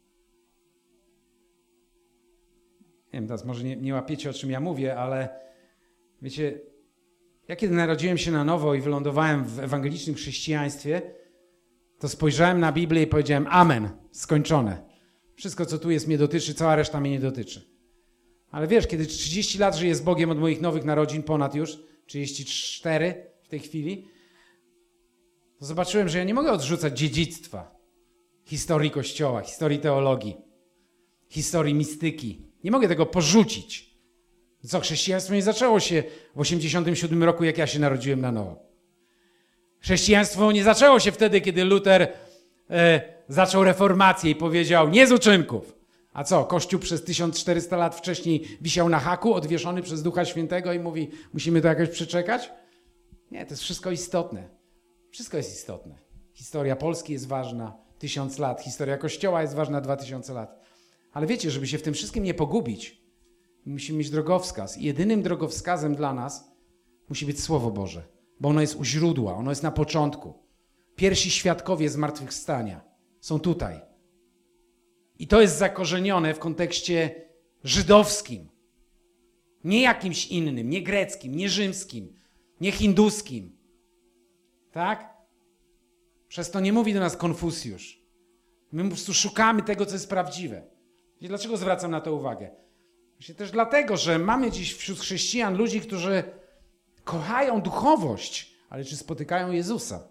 Nie wiem, teraz może nie, nie łapiecie, o czym ja mówię, ale wiecie, ja kiedy narodziłem się na nowo i wylądowałem w ewangelicznym chrześcijaństwie, to spojrzałem na Biblię i powiedziałem amen, skończone. Wszystko, co tu jest, mnie dotyczy, cała reszta mnie nie dotyczy. Ale wiesz, kiedy trzydzieści lat żyję z Bogiem od moich nowych narodzin, ponad już, trzydzieści cztery w tej chwili, to zobaczyłem, że ja nie mogę odrzucać dziedzictwa, historii Kościoła, historii teologii, historii mistyki. Nie mogę tego porzucić. Co, chrześcijaństwo nie zaczęło się w osiemdziesiątym siódmym roku, jak ja się narodziłem na nowo. Chrześcijaństwo nie zaczęło się wtedy, kiedy Luter e, zaczął reformację i powiedział nie z uczynków. A co, Kościół przez tysiąc czterysta lat wcześniej wisiał na haku, odwieszony przez Ducha Świętego i mówi, musimy to jakoś przeczekać? Nie, to jest wszystko istotne. Wszystko jest istotne. Historia Polski jest ważna, tysiąc lat. Historia Kościoła jest ważna, dwa tysiące lat. Ale wiecie, żeby się w tym wszystkim nie pogubić, musimy mieć drogowskaz. I jedynym drogowskazem dla nas musi być Słowo Boże, bo ono jest u źródła, ono jest na początku. Pierwsi świadkowie zmartwychwstania są tutaj. I to jest zakorzenione w kontekście żydowskim. Nie jakimś innym, nie greckim, nie rzymskim, nie hinduskim. Tak? Przez to nie mówi do nas Konfucjusz. My po prostu szukamy tego, co jest prawdziwe. I dlaczego zwracam na to uwagę? Właśnie też dlatego, że mamy dziś wśród chrześcijan ludzi, którzy kochają duchowość, ale czy spotykają Jezusa?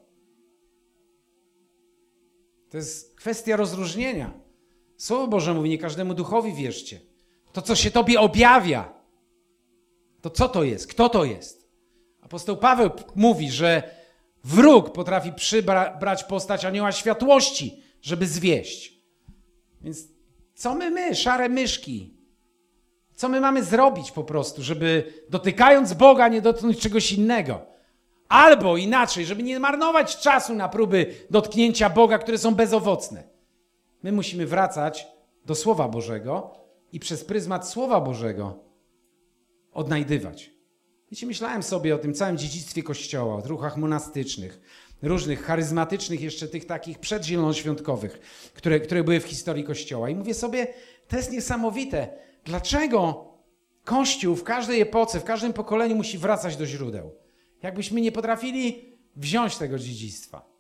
To jest kwestia rozróżnienia. Słowo Boże mówi, nie każdemu duchowi wierzcie. To, co się tobie objawia, to co to jest? Kto to jest? Apostoł Paweł mówi, że wróg potrafi przybrać postać anioła światłości, żeby zwieść. Więc co my, my, szare myszki? Co my mamy zrobić po prostu, żeby dotykając Boga nie dotknąć czegoś innego? Albo inaczej, żeby nie marnować czasu na próby dotknięcia Boga, które są bezowocne. My musimy wracać do Słowa Bożego i przez pryzmat Słowa Bożego odnajdywać. Wiecie, myślałem sobie o tym całym dziedzictwie Kościoła, o ruchach monastycznych, różnych charyzmatycznych, jeszcze tych takich przedzielonoświątkowych, które, które były w historii Kościoła. I mówię sobie, to jest niesamowite. Dlaczego Kościół w każdej epoce, w każdym pokoleniu musi wracać do źródeł? Jakbyśmy nie potrafili wziąć tego dziedzictwa.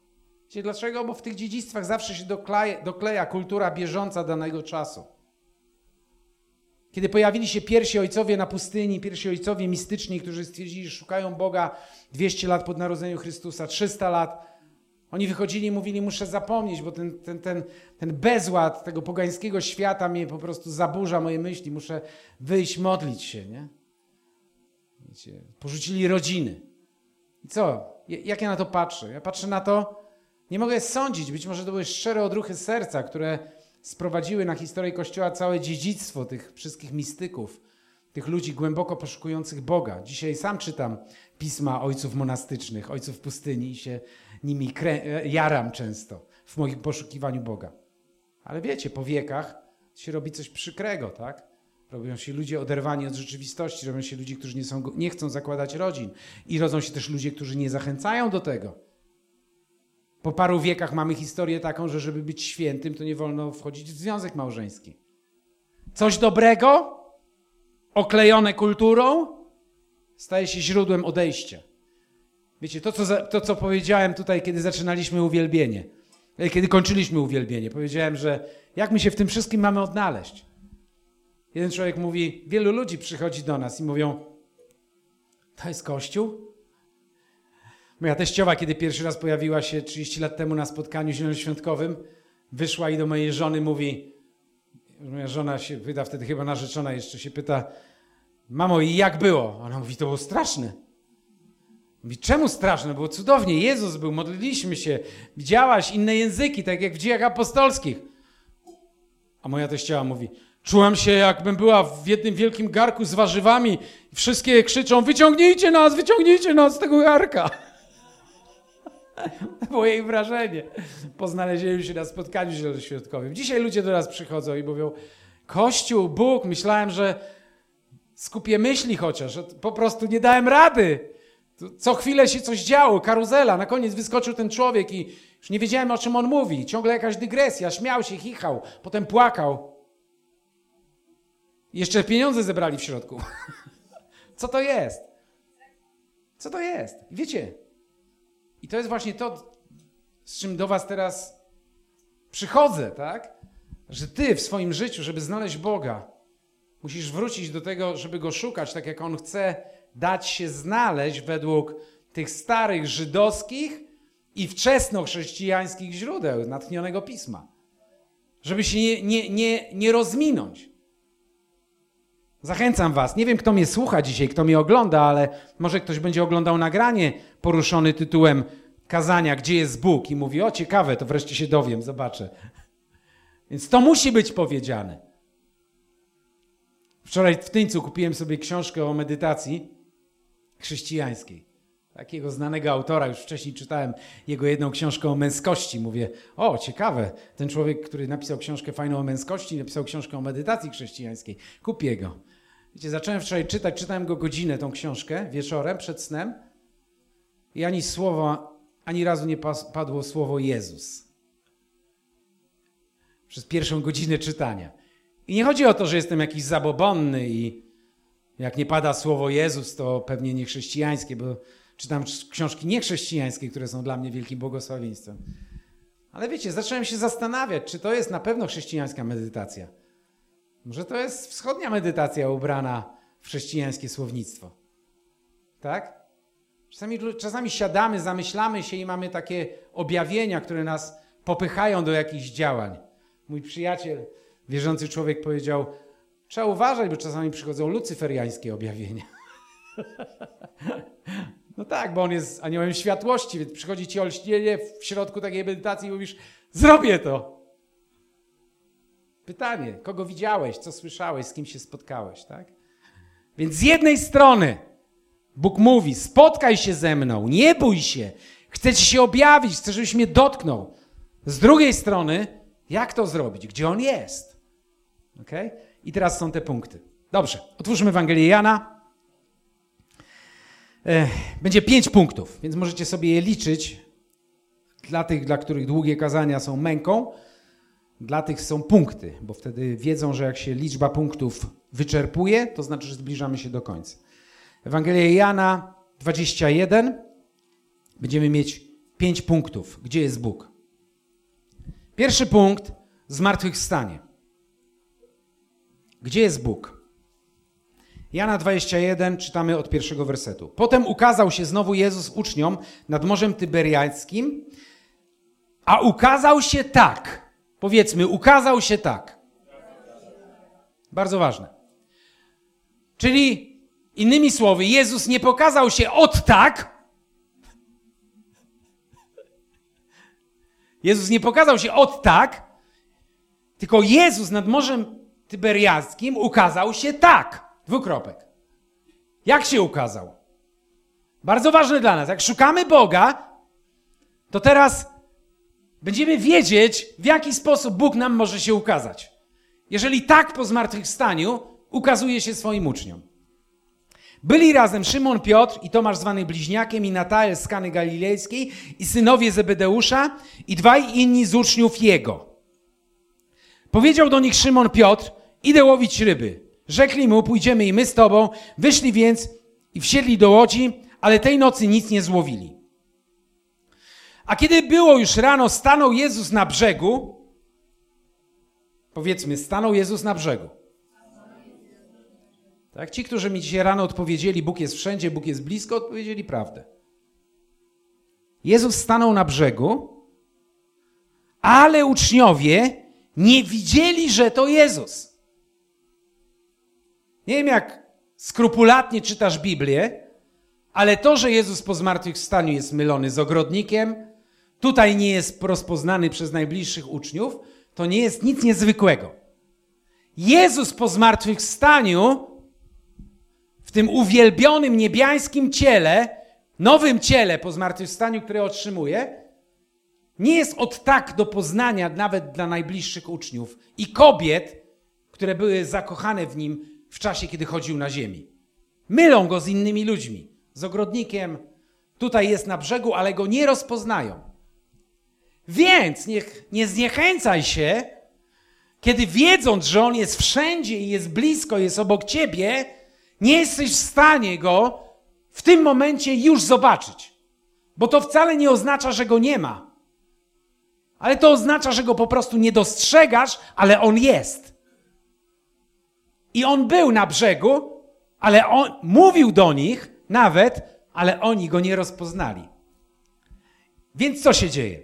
Wiecie dlaczego? Bo w tych dziedzictwach zawsze się dokleja, dokleja kultura bieżąca danego czasu. Kiedy pojawili się pierwsi ojcowie na pustyni, pierwsi ojcowie mistyczni, którzy stwierdzili, że szukają Boga dwieście lat po narodzeniu Chrystusa, trzysta lat, oni wychodzili i mówili, muszę zapomnieć, bo ten, ten, ten, ten bezład tego pogańskiego świata mnie po prostu zaburza moje myśli, muszę wyjść, modlić się, nie? Wiecie, porzucili rodziny. I co? Jak ja na to patrzę? Ja patrzę na to, nie mogę sądzić, być może to były szczere odruchy serca, które sprowadziły na historię Kościoła całe dziedzictwo tych wszystkich mistyków, tych ludzi głęboko poszukujących Boga. Dzisiaj sam czytam pisma ojców monastycznych, ojców pustyni i się nimi krę- jaram często w moim poszukiwaniu Boga. Ale wiecie, po wiekach się robi coś przykrego, tak? Robią się ludzie oderwani od rzeczywistości, robią się ludzie, którzy nie, są, nie chcą zakładać rodzin i rodzą się też ludzie, którzy nie zachęcają do tego. Po paru wiekach mamy historię taką, że żeby być świętym, to nie wolno wchodzić w związek małżeński. Coś dobrego, oklejone kulturą, staje się źródłem odejścia. Wiecie, to co, za, to co powiedziałem tutaj, kiedy zaczynaliśmy uwielbienie, kiedy kończyliśmy uwielbienie, powiedziałem, że jak my się w tym wszystkim mamy odnaleźć. Jeden człowiek mówi, wielu ludzi przychodzi do nas i mówią, to jest Kościół? Moja teściowa, kiedy pierwszy raz pojawiła się trzydzieści lat temu na spotkaniu zielonoświątkowym, wyszła i do mojej żony mówi, moja żona się pyta, wtedy chyba narzeczona jeszcze się pyta, mamo, i jak było? Ona mówi, to było straszne. Mówi, czemu straszne? Było cudownie, Jezus był, modliliśmy się, widziałaś inne języki, tak jak w dziejach apostolskich. A moja teściowa mówi, czułam się, jakbym była w jednym wielkim garku z warzywami i wszystkie krzyczą, wyciągnijcie nas, wyciągnijcie nas z tego garka. To było jej wrażenie po znalezieniu się na spotkaniu zielonoświątkowym. Dzisiaj ludzie do nas przychodzą i mówią, Kościół, Bóg, myślałem, że skupię myśli chociaż, że po prostu nie dałem rady. Co chwilę się coś działo, karuzela, na koniec wyskoczył ten człowiek i już nie wiedziałem, o czym on mówi. Ciągle jakaś dygresja, śmiał się, chichał, potem płakał. I jeszcze pieniądze zebrali w środku. Co to jest? Co to jest? Wiecie, i to jest właśnie to, z czym do was teraz przychodzę, tak? Że ty w swoim życiu, żeby znaleźć Boga, musisz wrócić do tego, żeby Go szukać, tak jak On chce dać się znaleźć według tych starych żydowskich i wczesnochrześcijańskich źródeł natchnionego Pisma. Żeby się nie, nie, nie, nie rozminąć. Zachęcam was, nie wiem kto mnie słucha dzisiaj, kto mnie ogląda, ale może ktoś będzie oglądał nagranie poruszony tytułem kazania, gdzie jest Bóg i mówi, o ciekawe, to wreszcie się dowiem, zobaczę. Więc to musi być powiedziane. Wczoraj w Tyńcu kupiłem sobie książkę o medytacji chrześcijańskiej. Takiego znanego autora, już wcześniej czytałem jego jedną książkę o męskości. Mówię, o ciekawe, ten człowiek, który napisał książkę fajną o męskości, napisał książkę o medytacji chrześcijańskiej. Kupię go. Wiecie, zacząłem wczoraj czytać, czytałem go godzinę, tą książkę, wieczorem, przed snem i ani słowa, ani razu nie padło słowo Jezus. Przez pierwszą godzinę czytania. I nie chodzi o to, że jestem jakiś zabobonny i jak nie pada słowo Jezus, to pewnie nie chrześcijańskie, bo czytam książki niechrześcijańskie, które są dla mnie wielkim błogosławieństwem. Ale wiecie, zacząłem się zastanawiać, czy to jest na pewno chrześcijańska medytacja. Może to jest wschodnia medytacja ubrana w chrześcijańskie słownictwo. Tak? Czasami, czasami siadamy, zamyślamy się i mamy takie objawienia, które nas popychają do jakichś działań. Mój przyjaciel, wierzący człowiek powiedział, trzeba uważać, bo czasami przychodzą lucyferiańskie objawienia. No tak, bo on jest aniołem światłości, więc przychodzi ci olśnienie w środku takiej medytacji i mówisz, zrobię to. Pytanie, kogo widziałeś, co słyszałeś, z kim się spotkałeś, tak? Więc z jednej strony Bóg mówi, spotkaj się ze mną, nie bój się, chcę ci się objawić, chcę, żebyś mnie dotknął. Z drugiej strony, jak to zrobić? Gdzie On jest? Okay? I teraz są te punkty. Dobrze, otwórzmy Ewangelię Jana. Będzie pięć punktów, więc możecie sobie je liczyć. Dla tych, dla których długie kazania są męką, dla tych są punkty, bo wtedy wiedzą, że jak się liczba punktów wyczerpuje, to znaczy, że zbliżamy się do końca. Ewangelia Jana dwadzieścia jeden. Będziemy mieć pięć punktów. Gdzie jest Bóg? Pierwszy punkt, zmartwychwstanie. Gdzie jest Bóg? Jana dwadzieścia jeden, czytamy od pierwszego wersetu. Potem ukazał się znowu Jezus uczniom nad Morzem Tyberiackim, a ukazał się tak. Powiedzmy, ukazał się tak. Bardzo ważne. Czyli innymi słowy, Jezus nie pokazał się od tak. Jezus nie pokazał się od tak, tylko Jezus nad Morzem Tyberiackim ukazał się tak. Dwukropek. Jak się ukazał? Bardzo ważne dla nas. Jak szukamy Boga, to teraz będziemy wiedzieć, w jaki sposób Bóg nam może się ukazać. Jeżeli tak po zmartwychwstaniu ukazuje się swoim uczniom. Byli razem Szymon, Piotr i Tomasz zwany Bliźniakiem i Natael z Kany Galilejskiej i synowie Zebedeusza i dwaj inni z uczniów Jego. Powiedział do nich Szymon Piotr, idę łowić ryby. Rzekli mu, pójdziemy i my z tobą. Wyszli więc i wsiedli do łodzi, ale tej nocy nic nie złowili. A kiedy było już rano, stanął Jezus na brzegu. Powiedzmy, stanął Jezus na brzegu. Tak? Ci, którzy mi dzisiaj rano odpowiedzieli, Bóg jest wszędzie, Bóg jest blisko, odpowiedzieli prawdę. Jezus stanął na brzegu, ale uczniowie nie widzieli, że to Jezus. Nie wiem, jak skrupulatnie czytasz Biblię, ale to, że Jezus po zmartwychwstaniu jest mylony z ogrodnikiem, tutaj nie jest rozpoznany przez najbliższych uczniów, to nie jest nic niezwykłego. Jezus po zmartwychwstaniu, w tym uwielbionym niebiańskim ciele, nowym ciele po zmartwychwstaniu, które otrzymuje, nie jest od tak do poznania nawet dla najbliższych uczniów i kobiet, które były zakochane w nim w czasie, kiedy chodził na ziemi. Mylą go z innymi ludźmi, z ogrodnikiem. Tutaj jest na brzegu, ale go nie rozpoznają. Więc niech, nie zniechęcaj się, kiedy wiedząc, że on jest wszędzie i jest blisko, jest obok ciebie, nie jesteś w stanie go w tym momencie już zobaczyć. Bo to wcale nie oznacza, że go nie ma. Ale to oznacza, że go po prostu nie dostrzegasz, ale on jest. I on był na brzegu, ale on mówił do nich nawet, ale oni go nie rozpoznali. Więc co się dzieje?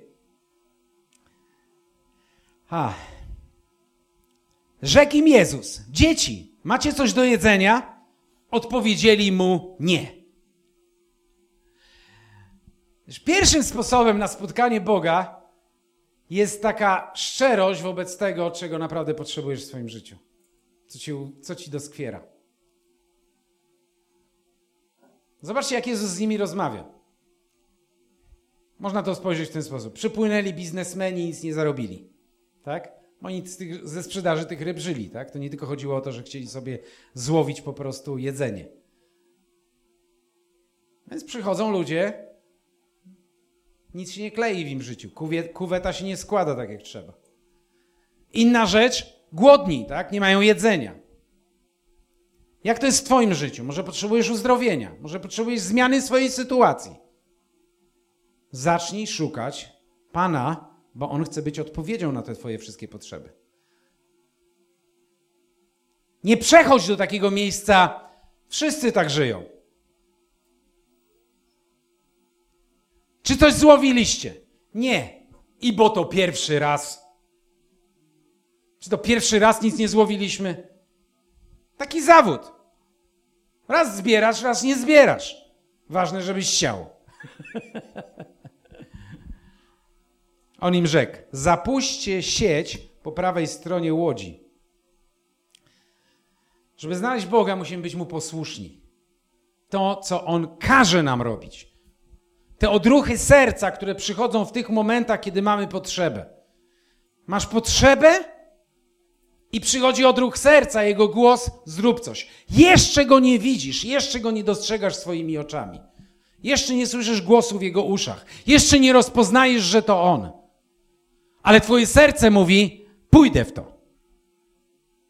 Ha. Rzekł im Jezus, dzieci, macie coś do jedzenia? Odpowiedzieli mu nie. Pierwszym sposobem na spotkanie Boga jest taka szczerość wobec tego, czego naprawdę potrzebujesz w swoim życiu. Co ci, co ci doskwiera. Zobaczcie, jak Jezus z nimi rozmawia. Można to spojrzeć w ten sposób. Przypłynęli biznesmeni i nic nie zarobili. Tak? Oni z tych, ze sprzedaży tych ryb żyli. Tak? To nie tylko chodziło o to, że chcieli sobie złowić po prostu jedzenie. Więc przychodzą ludzie, nic się nie klei w im życiu. Kuwie, kuweta się nie składa tak, jak trzeba. Inna rzecz, głodni, tak? Nie mają jedzenia. Jak to jest w twoim życiu? Może potrzebujesz uzdrowienia, może potrzebujesz zmiany swojej sytuacji. Zacznij szukać Pana, bo On chce być odpowiedzią na te twoje wszystkie potrzeby. Nie przechodź do takiego miejsca, wszyscy tak żyją. Czy coś złowiliście? Nie. I bo to pierwszy raz. Czy to pierwszy raz nic nie złowiliśmy? Taki zawód. Raz zbierasz, raz nie zbierasz. Ważne, żebyś chciał. On im rzekł, zapuśćcie sieć po prawej stronie łodzi. Żeby znaleźć Boga, musimy być Mu posłuszni. To, co On każe nam robić. Te odruchy serca, które przychodzą w tych momentach, kiedy mamy potrzebę. Masz potrzebę i przychodzi odruch serca, jego głos, zrób coś. Jeszcze go nie widzisz, jeszcze go nie dostrzegasz swoimi oczami. Jeszcze nie słyszysz głosu w jego uszach. Jeszcze nie rozpoznajesz, że to on. Ale twoje serce mówi, pójdę w to.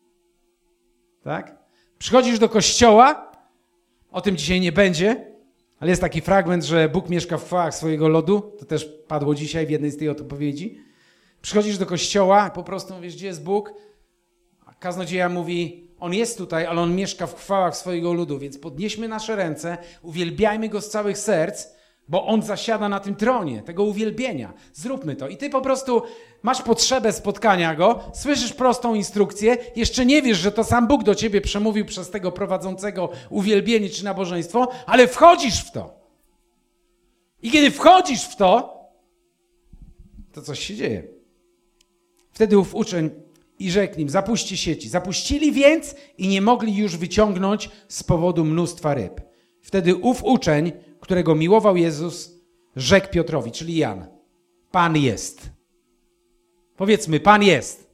Tak? Przychodzisz do kościoła, o tym dzisiaj nie będzie, Ale jest taki fragment, że Bóg mieszka w chwałach swojego ludu. To też padło dzisiaj w jednej z tej odpowiedzi. Przychodzisz do kościoła i po prostu mówisz, gdzie jest Bóg? A kaznodzieja mówi, On jest tutaj, ale On mieszka w chwałach swojego ludu, więc podnieśmy nasze ręce, uwielbiajmy Go z całych serc, bo On zasiada na tym tronie, tego uwielbienia. Zróbmy to. I ty po prostu masz potrzebę spotkania Go, słyszysz prostą instrukcję, jeszcze nie wiesz, że to sam Bóg do ciebie przemówił przez tego prowadzącego uwielbienie czy nabożeństwo, ale wchodzisz w to. I kiedy wchodzisz w to, to coś się dzieje. Wtedy ów uczeń i rzekł im, zapuśćcie sieci. Zapuścili więc i nie mogli już wyciągnąć z powodu mnóstwa ryb. Wtedy ów uczeń, którego miłował Jezus, rzekł Piotrowi, czyli Jan, Pan jest. Powiedzmy, Pan jest.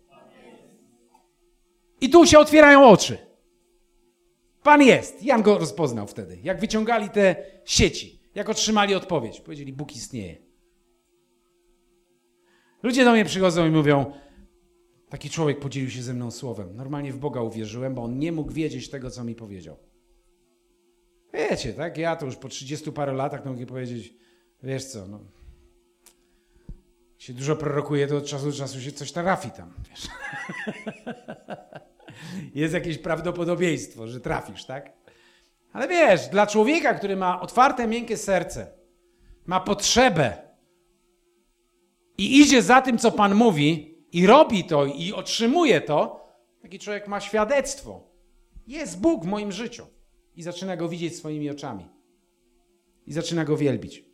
I tu się otwierają oczy. Pan jest. Jan go rozpoznał wtedy. Jak wyciągali te sieci, jak otrzymali odpowiedź. Powiedzieli, Bóg istnieje. Ludzie do mnie przychodzą i mówią, taki człowiek podzielił się ze mną słowem. Normalnie w Boga uwierzyłem, bo on nie mógł wiedzieć tego, co mi powiedział. Wiecie, tak? Ja to już po trzydziestu paru latach mogę powiedzieć, wiesz co, no, się dużo prorokuje, to od czasu do czasu się coś trafi tam, wiesz. Jest jakieś prawdopodobieństwo, że trafisz, tak? Ale wiesz, dla człowieka, który ma otwarte, miękkie serce, ma potrzebę i idzie za tym, co Pan mówi i robi to i otrzymuje to, taki człowiek ma świadectwo. Jest Bóg w moim życiu. I zaczyna Go widzieć swoimi oczami. I zaczyna Go wielbić.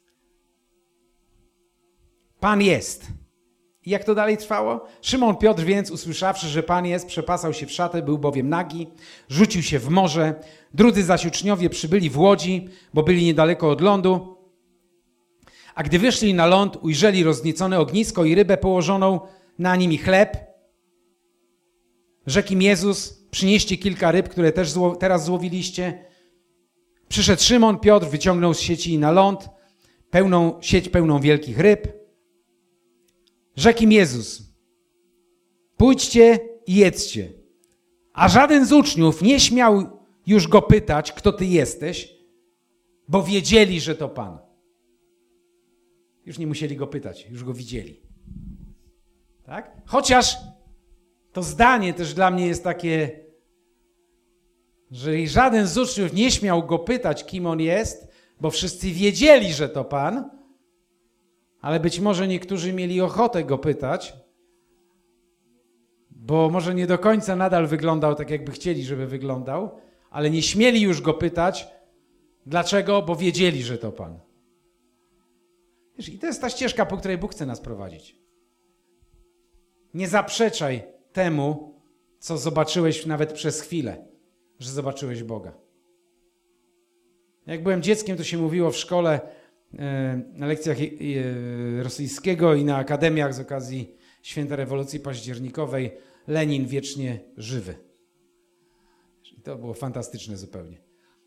Pan jest. I jak to dalej trwało? Szymon Piotr więc, usłyszawszy, że Pan jest, przepasał się w szatę, był bowiem nagi, rzucił się w morze. Drudzy zaś uczniowie przybyli w łodzi, bo byli niedaleko od lądu. A gdy wyszli na ląd, ujrzeli rozniecone ognisko i rybę położoną na nim i chleb. Rzekł im Jezus, przynieście kilka ryb, które też zło, teraz złowiliście. Przyszedł Szymon Piotr, wyciągnął z sieci na ląd, pełną, sieć pełną wielkich ryb. Rzekł im Jezus, pójdźcie i jedzcie. A żaden z uczniów nie śmiał już go pytać, kto ty jesteś, bo wiedzieli, że to Pan. Już nie musieli go pytać, już go widzieli. Tak? Chociaż to zdanie też dla mnie jest takie, że żaden z uczniów nie śmiał go pytać, kim on jest, bo wszyscy wiedzieli, że to Pan, ale być może niektórzy mieli ochotę go pytać, bo może nie do końca nadal wyglądał tak, jakby chcieli, żeby wyglądał, ale nie śmieli już go pytać. Dlaczego? Bo wiedzieli, że to Pan. Wiesz, i to jest ta ścieżka, po której Bóg chce nas prowadzić. Nie zaprzeczaj temu, co zobaczyłeś nawet przez chwilę, że zobaczyłeś Boga. Jak byłem dzieckiem, to się mówiło w szkole, na lekcjach rosyjskiego i na akademiach z okazji Święta Rewolucji Październikowej, Lenin wiecznie żywy. I to było fantastyczne zupełnie.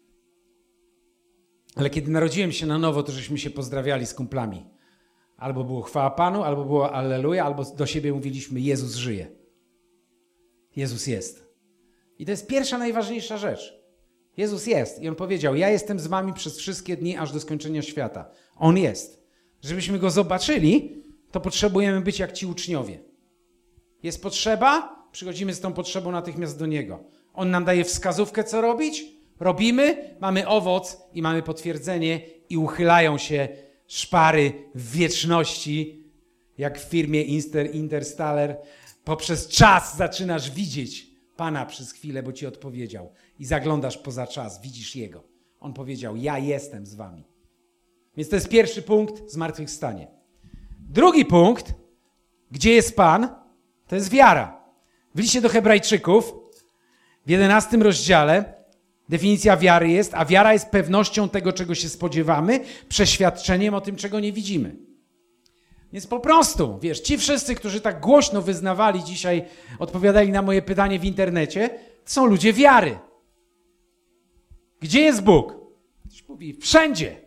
Ale kiedy narodziłem się na nowo, to żeśmy się pozdrawiali z kumplami. Albo było chwała Panu, albo było Alleluja, albo do siebie mówiliśmy Jezus żyje. Jezus jest. I to jest pierwsza, najważniejsza rzecz. Jezus jest. I On powiedział, ja jestem z wami przez wszystkie dni, aż do skończenia świata. On jest. Żebyśmy Go zobaczyli, to potrzebujemy być jak ci uczniowie. Jest potrzeba, przychodzimy z tą potrzebą natychmiast do Niego. On nam daje wskazówkę, co robić, robimy, mamy owoc i mamy potwierdzenie i uchylają się szpary w wieczności, jak w firmie Inter, Interstellar. Poprzez czas zaczynasz widzieć Pana przez chwilę, bo Ci odpowiedział. I zaglądasz poza czas, widzisz Jego. On powiedział, ja jestem z wami. Więc to jest pierwszy punkt, zmartwychwstanie. Drugi punkt, gdzie jest Pan, to jest wiara. W liście do Hebrajczyków, w jedenastym rozdziale, definicja wiary jest, a wiara jest pewnością tego, czego się spodziewamy, przeświadczeniem o tym, czego nie widzimy. Więc po prostu, wiesz, ci wszyscy, którzy tak głośno wyznawali dzisiaj, odpowiadali na moje pytanie w internecie, to są ludzie wiary. Gdzie jest Bóg? Ktoś mówi, wszędzie.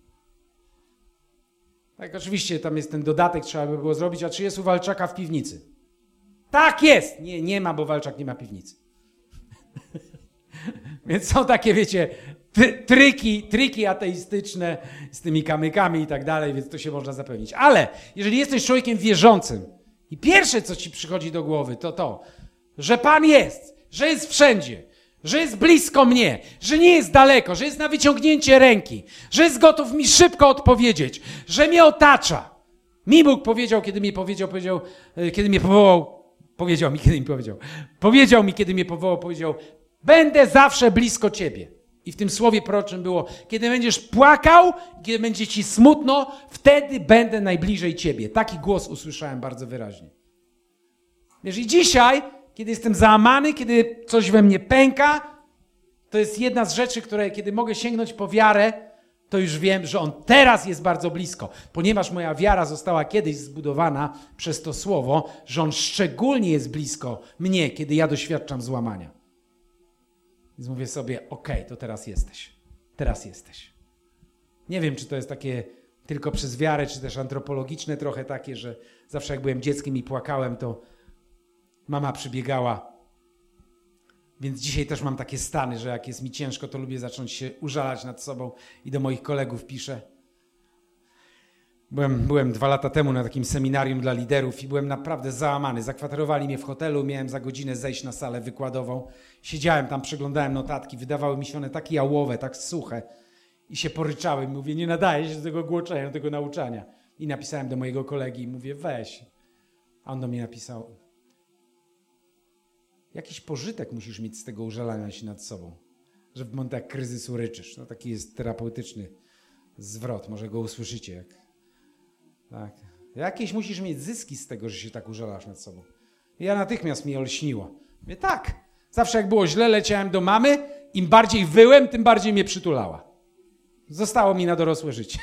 Tak, oczywiście tam jest ten dodatek, trzeba by było zrobić, a czy jest u Walczaka w piwnicy? Tak jest! Nie, nie ma, bo Walczak nie ma piwnicy. Więc są takie, wiecie, tryki, tryki ateistyczne z tymi kamykami i tak dalej, więc to się można zapewnić. Ale jeżeli jesteś człowiekiem wierzącym i pierwsze, co ci przychodzi do głowy, to to, że Pan jest, że jest wszędzie, że jest blisko mnie, że nie jest daleko, że jest na wyciągnięcie ręki, że jest gotów mi szybko odpowiedzieć, że mnie otacza. Mi Bóg powiedział, kiedy mi powiedział, powiedział, kiedy mnie powołał, powiedział mi, kiedy mi powiedział, powiedział mi, kiedy mnie powołał, powiedział, będę zawsze blisko ciebie. I w tym słowie proroczym było, kiedy będziesz płakał, kiedy będzie ci smutno, wtedy będę najbliżej ciebie. Taki głos usłyszałem bardzo wyraźnie. Wiesz, i dzisiaj, kiedy jestem załamany, kiedy coś we mnie pęka, to jest jedna z rzeczy, które kiedy mogę sięgnąć po wiarę, to już wiem, że On teraz jest bardzo blisko. Ponieważ moja wiara została kiedyś zbudowana przez to słowo, że On szczególnie jest blisko mnie, kiedy ja doświadczam złamania. Więc mówię sobie, okej, okay, to teraz jesteś. Teraz jesteś. Nie wiem, czy to jest takie tylko przez wiarę, czy też antropologiczne trochę takie, że zawsze jak byłem dzieckiem i płakałem, to mama przybiegała. Więc dzisiaj też mam takie stany, że jak jest mi ciężko, to lubię zacząć się użalać nad sobą i do moich kolegów piszę. Byłem, byłem dwa lata temu na takim seminarium dla liderów i byłem naprawdę załamany. Zakwaterowali mnie w hotelu, miałem za godzinę zejść na salę wykładową. Siedziałem tam, przeglądałem notatki, wydawały mi się one takie jałowe, tak suche. I się poryczałem, mówię, nie nadaje się do tego głoczenia, do tego nauczania. I napisałem do mojego kolegi i mówię, weź. A on do mnie napisał, jakiś pożytek musisz mieć z tego użalania się nad sobą, że w momentach kryzysu ryczysz. No taki jest terapeutyczny zwrot, może go usłyszycie. Jak... Tak. Jakieś musisz mieć zyski z tego, że się tak użalasz nad sobą. I ja natychmiast mi olśniło. Mówię, tak, zawsze jak było źle, leciałem do mamy, im bardziej wyłem, tym bardziej mnie przytulała. Zostało mi na dorosłe życie.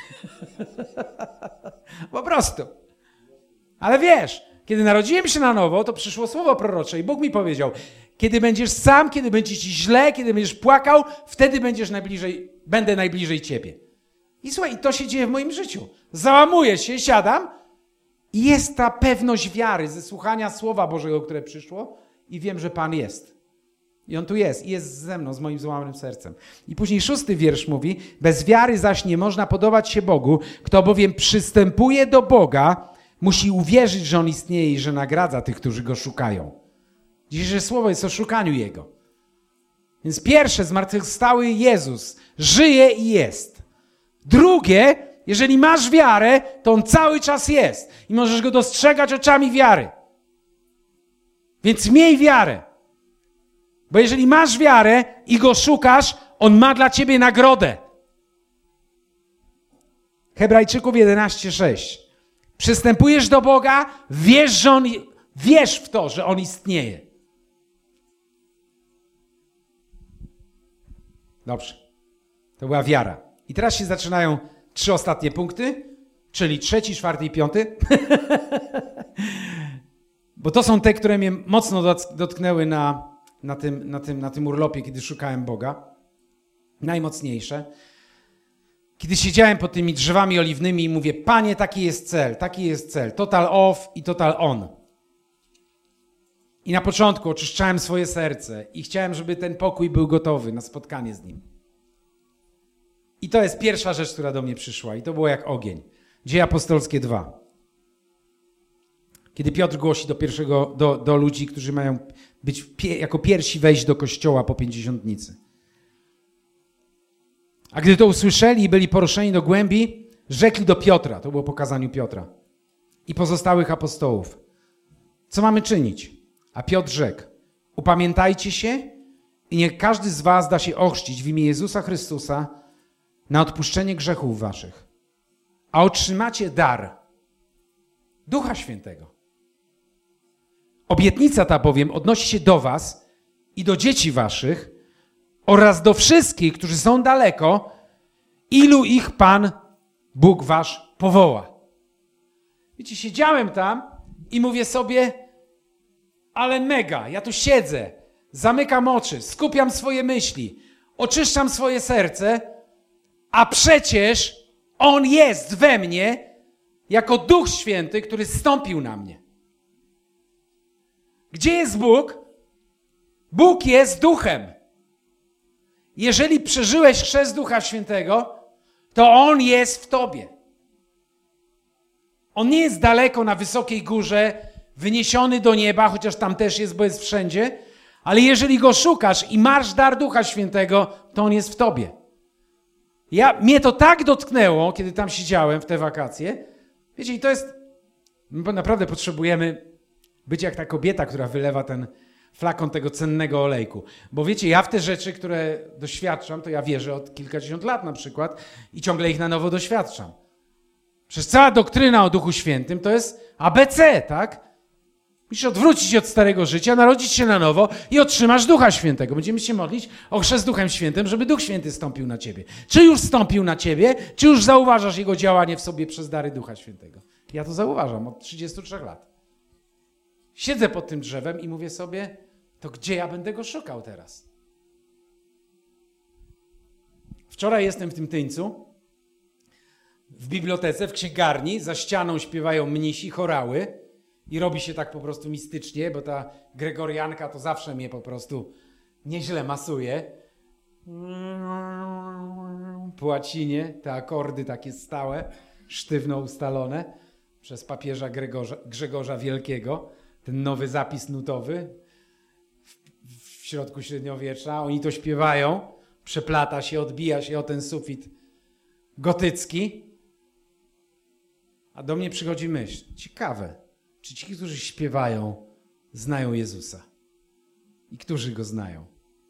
Po prostu. Ale wiesz, kiedy narodziłem się na nowo, to przyszło słowo prorocze i Bóg mi powiedział, kiedy będziesz sam, kiedy będzie ci źle, kiedy będziesz płakał, wtedy będziesz najbliżej, będę najbliżej ciebie. I słuchaj, to się dzieje w moim życiu. Załamuję się, siadam i jest ta pewność wiary ze słuchania Słowa Bożego, które przyszło i wiem, że Pan jest. I On tu jest i jest ze mną, z moim złamanym sercem. I później szósty wiersz mówi, bez wiary zaś nie można podobać się Bogu, kto bowiem przystępuje do Boga, musi uwierzyć, że On istnieje i że nagradza tych, którzy Go szukają. Dzisiejsze słowo jest o szukaniu Jego. Więc pierwsze, zmartwychwstały Jezus żyje i jest. Drugie, jeżeli masz wiarę, to On cały czas jest i możesz Go dostrzegać oczami wiary. Więc miej wiarę. Bo jeżeli masz wiarę i Go szukasz, On ma dla ciebie nagrodę. Hebrajczyków jedenaście sześć. Przystępujesz do Boga, wiesz, że On, wiesz w to, że On istnieje. Dobrze. To była wiara. I teraz się zaczynają trzy ostatnie punkty, czyli trzeci, czwarty i piąty. Bo to są te, które mnie mocno dotknęły na, na, tym, na, tym, na tym urlopie, kiedy szukałem Boga. Najmocniejsze. Kiedy siedziałem pod tymi drzewami oliwnymi i mówię, Panie, taki jest cel, taki jest cel. Total off i total on. I na początku oczyszczałem swoje serce i chciałem, żeby ten pokój był gotowy na spotkanie z Nim. I to jest pierwsza rzecz, która do mnie przyszła. I to było jak ogień. Dzieje apostolskie dwa. Kiedy Piotr głosi do, pierwszego, do, do ludzi, którzy mają być pie, jako pierwsi wejść do kościoła po pięćdziesiątnicy. A gdy to usłyszeli i byli poruszeni do głębi, rzekli do Piotra, to było po kazaniu Piotra, i pozostałych apostołów, co mamy czynić? A Piotr rzekł, upamiętajcie się i niech każdy z was da się ochrzcić w imię Jezusa Chrystusa na odpuszczenie grzechów waszych, a otrzymacie dar Ducha Świętego. Obietnica ta bowiem odnosi się do was i do dzieci waszych oraz do wszystkich, którzy są daleko, ilu ich Pan, Bóg wasz powoła. Wiecie, siedziałem tam i mówię sobie, ale mega, ja tu siedzę, zamykam oczy, skupiam swoje myśli, oczyszczam swoje serce, a przecież On jest we mnie jako Duch Święty, który zstąpił na mnie. Gdzie jest Bóg? Bóg jest Duchem. Jeżeli przeżyłeś chrzest Ducha Świętego, to On jest w tobie. On nie jest daleko na wysokiej górze, wyniesiony do nieba, chociaż tam też jest, bo jest wszędzie, ale jeżeli Go szukasz i masz dar Ducha Świętego, to On jest w tobie. Ja, mnie to tak dotknęło, kiedy tam siedziałem w te wakacje. Wiecie, i to jest... My naprawdę potrzebujemy być jak ta kobieta, która wylewa ten flakon tego cennego olejku. Bo wiecie, ja w te rzeczy, które doświadczam, to ja wierzę od kilkadziesiąt lat na przykład i ciągle ich na nowo doświadczam. Przecież cała doktryna o Duchu Świętym to jest A B C, tak? Musisz odwrócić się od starego życia, narodzić się na nowo i otrzymasz Ducha Świętego. Będziemy się modlić o chrzest Duchem Świętym, żeby Duch Święty stąpił na ciebie. Czy już stąpił na ciebie, czy już zauważasz Jego działanie w sobie przez dary Ducha Świętego? Ja to zauważam od trzydziestu trzech lat. Siedzę pod tym drzewem i mówię sobie, to gdzie ja będę Go szukał teraz? Wczoraj jestem w tym Tyńcu, w bibliotece, w księgarni, za ścianą śpiewają mnisi, chorały i robi się tak po prostu mistycznie, bo ta gregorianka to zawsze mnie po prostu nieźle masuje. Po łacinie te akordy takie stałe, sztywno ustalone przez papieża Gregorza, Grzegorza Wielkiego, ten nowy zapis nutowy w, w środku średniowiecza. Oni to śpiewają, przeplata się, odbija się o ten sufit gotycki. A do mnie przychodzi myśl, ciekawe, czy ci, którzy śpiewają, znają Jezusa? I którzy Go znają?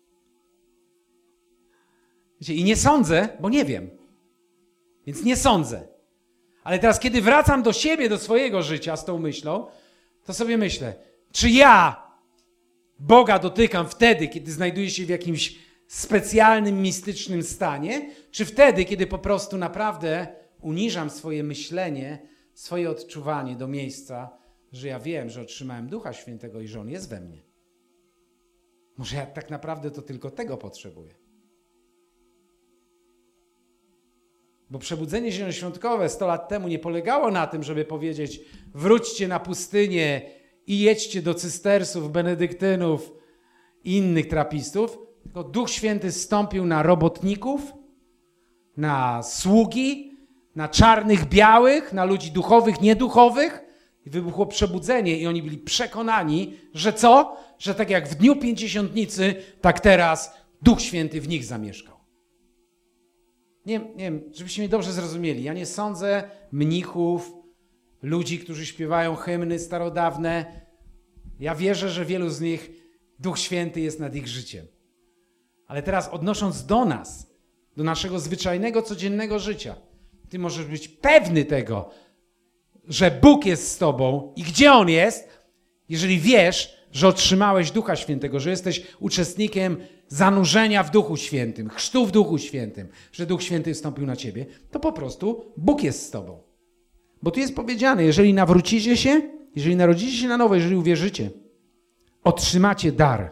Wiecie, i nie sądzę, bo nie wiem. Więc nie sądzę. Ale teraz, kiedy wracam do siebie, do swojego życia z tą myślą, to sobie myślę, czy ja Boga dotykam wtedy, kiedy znajduję się w jakimś specjalnym, mistycznym stanie, czy wtedy, kiedy po prostu naprawdę uniżam swoje myślenie, swoje odczuwanie do miejsca, że ja wiem, że otrzymałem Ducha Świętego i że On jest we mnie. Może ja tak naprawdę to tylko tego potrzebuję. Bo przebudzenie zielonoświątkowe sto lat temu nie polegało na tym, żeby powiedzieć wróćcie na pustynię i jedźcie do cystersów, benedyktynów i innych trapistów, tylko Duch Święty zstąpił na robotników, na sługi, na czarnych, białych, na ludzi duchowych, nieduchowych i wybuchło przebudzenie i oni byli przekonani, że co? Że tak jak w dniu pięćdziesiątnicy, tak teraz Duch Święty w nich zamieszkał. Nie, nie wiem, żebyście mnie dobrze zrozumieli. Ja nie sądzę mnichów, ludzi, którzy śpiewają hymny starodawne. Ja wierzę, że wielu z nich Duch Święty jest nad ich życiem. Ale teraz odnosząc do nas, do naszego zwyczajnego, codziennego życia, ty możesz być pewny tego, że Bóg jest z tobą i gdzie On jest, jeżeli wiesz, że otrzymałeś Ducha Świętego, że jesteś uczestnikiem zanurzenia w Duchu Świętym, chrztu w Duchu Świętym, że Duch Święty wstąpił na ciebie, to po prostu Bóg jest z tobą. Bo tu jest powiedziane, jeżeli nawrócicie się, jeżeli narodzicie się na nowo, jeżeli uwierzycie, otrzymacie dar.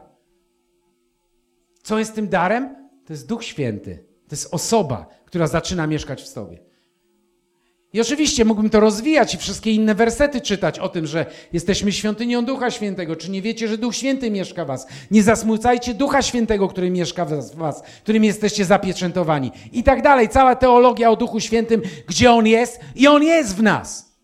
Co jest tym darem? To jest Duch Święty. To jest osoba, która zaczyna mieszkać w sobie. I oczywiście mógłbym to rozwijać i wszystkie inne wersety czytać o tym, że jesteśmy świątynią Ducha Świętego. Czy nie wiecie, że Duch Święty mieszka w was? Nie zasmucajcie Ducha Świętego, który mieszka w was, którym jesteście zapieczętowani. I tak dalej. Cała teologia o Duchu Świętym, gdzie On jest i On jest w nas.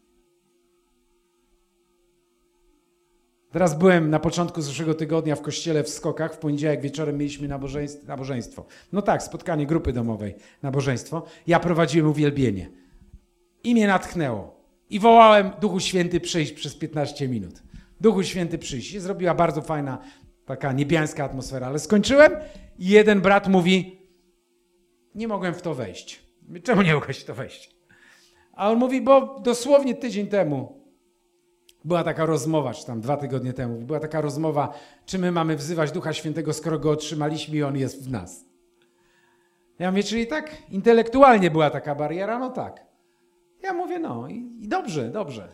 Teraz byłem na początku zeszłego tygodnia w kościele w Skokach. W poniedziałek wieczorem mieliśmy nabożeństwo. No tak, spotkanie grupy domowej, nabożeństwo. Ja prowadziłem uwielbienie. I mnie natchnęło. I wołałem, Duchu Święty, przyjść przez piętnaście minut. Duchu Święty, przyjść. I zrobiła bardzo fajna, taka niebiańska atmosfera. Ale skończyłem i jeden brat mówi, nie mogłem w to wejść. Mówię, czemu nie mogłeś w to wejść? A on mówi, bo dosłownie tydzień temu była taka rozmowa, czy tam dwa tygodnie temu, była taka rozmowa, czy my mamy wzywać Ducha Świętego, skoro Go otrzymaliśmy i On jest w nas. Ja mówię, czyli tak intelektualnie była taka bariera? No tak. Ja mówię, no i, i dobrze, dobrze.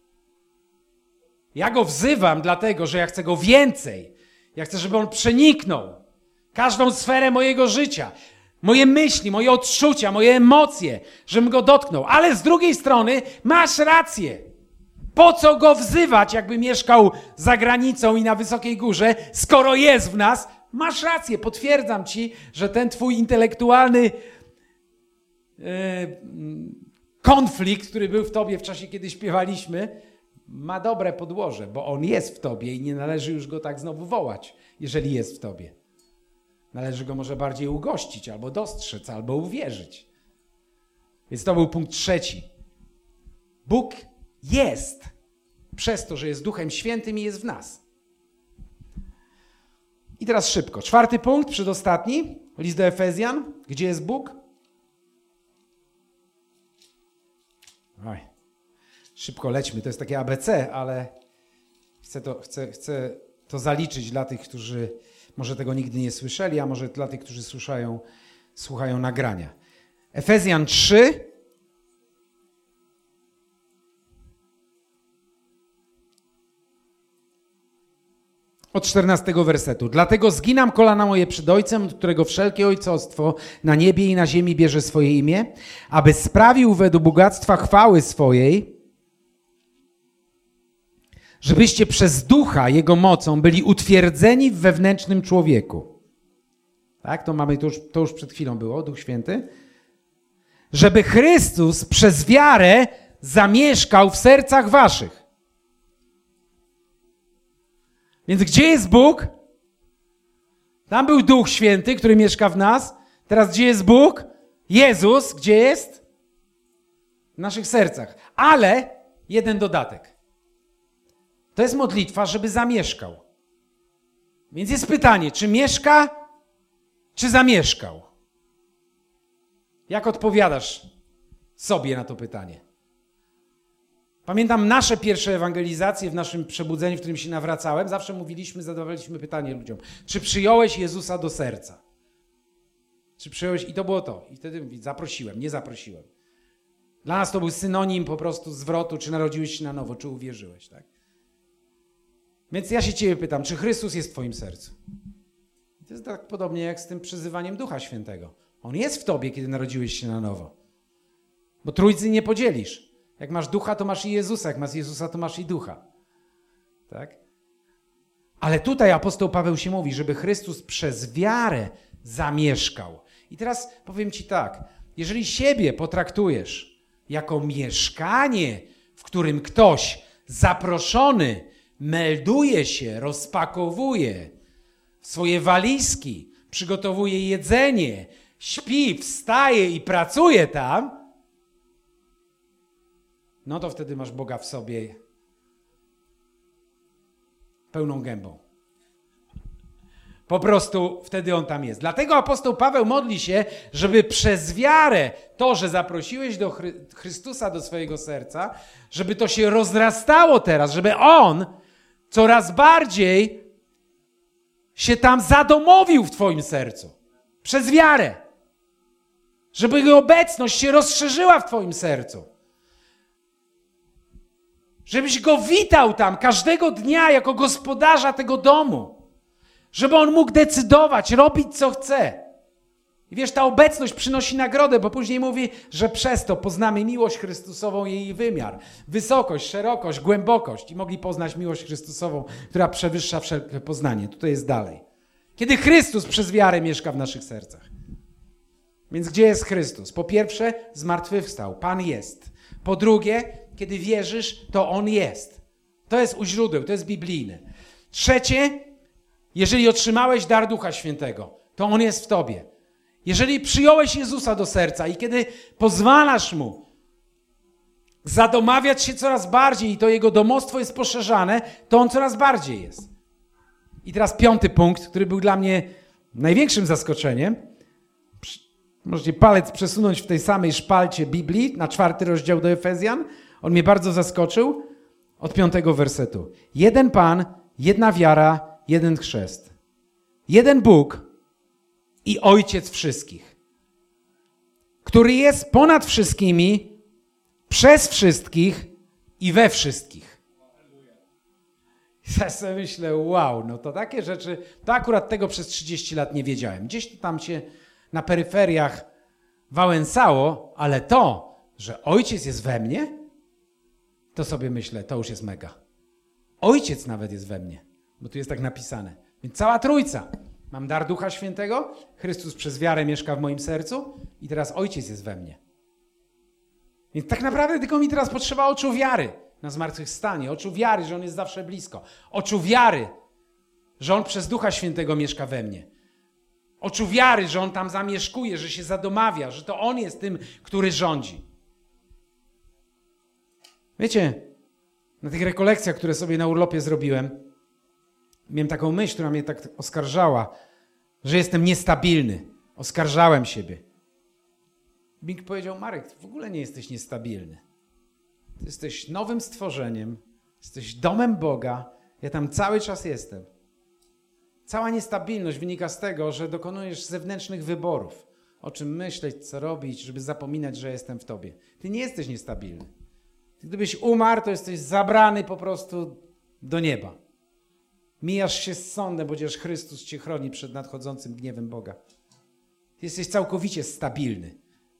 Ja Go wzywam dlatego, że ja chcę Go więcej. Ja chcę, żeby On przeniknął każdą sferę mojego życia. Moje myśli, moje odczucia, moje emocje, żebym Go dotknął. Ale z drugiej strony masz rację. Po co Go wzywać, jakby mieszkał za granicą i na wysokiej górze, skoro jest w nas? Masz rację, potwierdzam ci, że ten twój intelektualny yy, konflikt, który był w tobie w czasie, kiedy śpiewaliśmy, ma dobre podłoże, bo on jest w tobie i nie należy już go tak znowu wołać, jeżeli jest w tobie. Należy go może bardziej ugościć, albo dostrzec, albo uwierzyć. Więc to był punkt trzeci. Bóg jest przez to, że jest Duchem Świętym i jest w nas. I teraz szybko. Czwarty punkt, przedostatni. List do Efezjan. Gdzie jest Bóg? Oj. Szybko lećmy. To jest takie A B C, ale chcę to, chcę, chcę to zaliczyć dla tych, którzy może tego nigdy nie słyszeli, a może dla tych, którzy słuchają, słuchają nagrania. Efezjan trzy. Od czternastego wersetu. Dlatego zginam kolana moje przed Ojcem, od którego wszelkie ojcostwo na niebie i na ziemi bierze swoje imię, aby sprawił według bogactwa chwały swojej, żebyście przez Ducha Jego mocą byli utwierdzeni w wewnętrznym człowieku. Tak, to mamy, to już, to już przed chwilą było, Duch Święty. Żeby Chrystus przez wiarę zamieszkał w sercach waszych. Więc gdzie jest Bóg? Tam był Duch Święty, który mieszka w nas. Teraz gdzie jest Bóg? Jezus, gdzie jest? W naszych sercach. Ale jeden dodatek. To jest modlitwa, żeby zamieszkał. Więc jest pytanie, czy mieszka, czy zamieszkał? Jak odpowiadasz sobie na to pytanie? Pamiętam nasze pierwsze ewangelizacje w naszym przebudzeniu, w którym się nawracałem. Zawsze mówiliśmy, zadawaliśmy pytanie ludziom. Czy przyjąłeś Jezusa do serca? Czy przyjąłeś? I to było to. I wtedy mówię, zaprosiłem, nie zaprosiłem. Dla nas to był synonim po prostu zwrotu, czy narodziłeś się na nowo, czy uwierzyłeś. Tak? Więc ja się ciebie pytam, czy Chrystus jest w twoim sercu? I to jest tak podobnie jak z tym przyzywaniem Ducha Świętego. On jest w tobie, kiedy narodziłeś się na nowo. Bo trójcy nie podzielisz. Jak masz Ducha, to masz i Jezusa. Jak masz Jezusa, to masz i Ducha. Tak? Ale tutaj apostoł Paweł się mówi, żeby Chrystus przez wiarę zamieszkał. I teraz powiem ci tak. Jeżeli siebie potraktujesz jako mieszkanie, w którym ktoś zaproszony melduje się, rozpakowuje swoje walizki, przygotowuje jedzenie, śpi, wstaje i pracuje tam, no to wtedy masz Boga w sobie pełną gębą. Po prostu wtedy On tam jest. Dlatego apostoł Paweł modli się, żeby przez wiarę to, że zaprosiłeś do Chry- Chrystusa do swojego serca, żeby to się rozrastało teraz, żeby On coraz bardziej się tam zadomowił w twoim sercu. Przez wiarę. Żeby Jego obecność się rozszerzyła w twoim sercu. Żebyś Go witał tam każdego dnia jako gospodarza tego domu. Żeby On mógł decydować, robić co chce. I wiesz, ta obecność przynosi nagrodę, bo później mówi, że przez to poznamy miłość Chrystusową i jej wymiar. Wysokość, szerokość, głębokość. I mogli poznać miłość Chrystusową, która przewyższa wszelkie poznanie. Tutaj jest dalej. Kiedy Chrystus przez wiarę mieszka w naszych sercach. Więc gdzie jest Chrystus? Po pierwsze, zmartwychwstał. Pan jest. Po drugie, kiedy wierzysz, to On jest. To jest u źródeł, to jest biblijne. Trzecie, jeżeli otrzymałeś dar Ducha Świętego, to On jest w tobie. Jeżeli przyjąłeś Jezusa do serca i kiedy pozwalasz Mu zadomawiać się coraz bardziej i to Jego domostwo jest poszerzane, to On coraz bardziej jest. I teraz piąty punkt, który był dla mnie największym zaskoczeniem. Możecie palec przesunąć w tej samej szpalcie Biblii na czwarty rozdział do Efezjan. On mnie bardzo zaskoczył. Od piątego wersetu. Jeden Pan, jedna wiara, jeden chrzest. Jeden Bóg i Ojciec wszystkich, który jest ponad wszystkimi, przez wszystkich i we wszystkich. Ja sobie myślę, wow, no to takie rzeczy, to akurat tego przez trzydzieści lat nie wiedziałem. Gdzieś to tam się na peryferiach wałęsało, ale to, że Ojciec jest we mnie, to sobie myślę, to już jest mega. Ojciec nawet jest we mnie, bo tu jest tak napisane. Więc cała Trójca Mam dar Ducha Świętego, Chrystus przez wiarę mieszka w moim sercu i teraz Ojciec jest we mnie. Więc tak naprawdę tylko mi teraz potrzeba oczu wiary na zmartwychwstanie, oczu wiary, że On jest zawsze blisko, oczu wiary, że On przez Ducha Świętego mieszka we mnie, oczu wiary, że On tam zamieszkuje, że się zadomawia, że to On jest tym, który rządzi. Wiecie, na tych rekolekcjach, które sobie na urlopie zrobiłem, miałem taką myśl, która mnie tak oskarżała, że jestem niestabilny. Oskarżałem siebie. Bing powiedział, Marek, w ogóle nie jesteś niestabilny. Ty jesteś nowym stworzeniem, jesteś domem Boga, ja tam cały czas jestem. Cała niestabilność wynika z tego, że dokonujesz zewnętrznych wyborów. O czym myśleć, co robić, żeby zapominać, że jestem w tobie. Ty nie jesteś niestabilny. Ty gdybyś umarł, to jesteś zabrany po prostu do nieba. Mijasz się z sądem, chociaż Chrystus cię chroni przed nadchodzącym gniewem Boga. Ty jesteś całkowicie stabilny.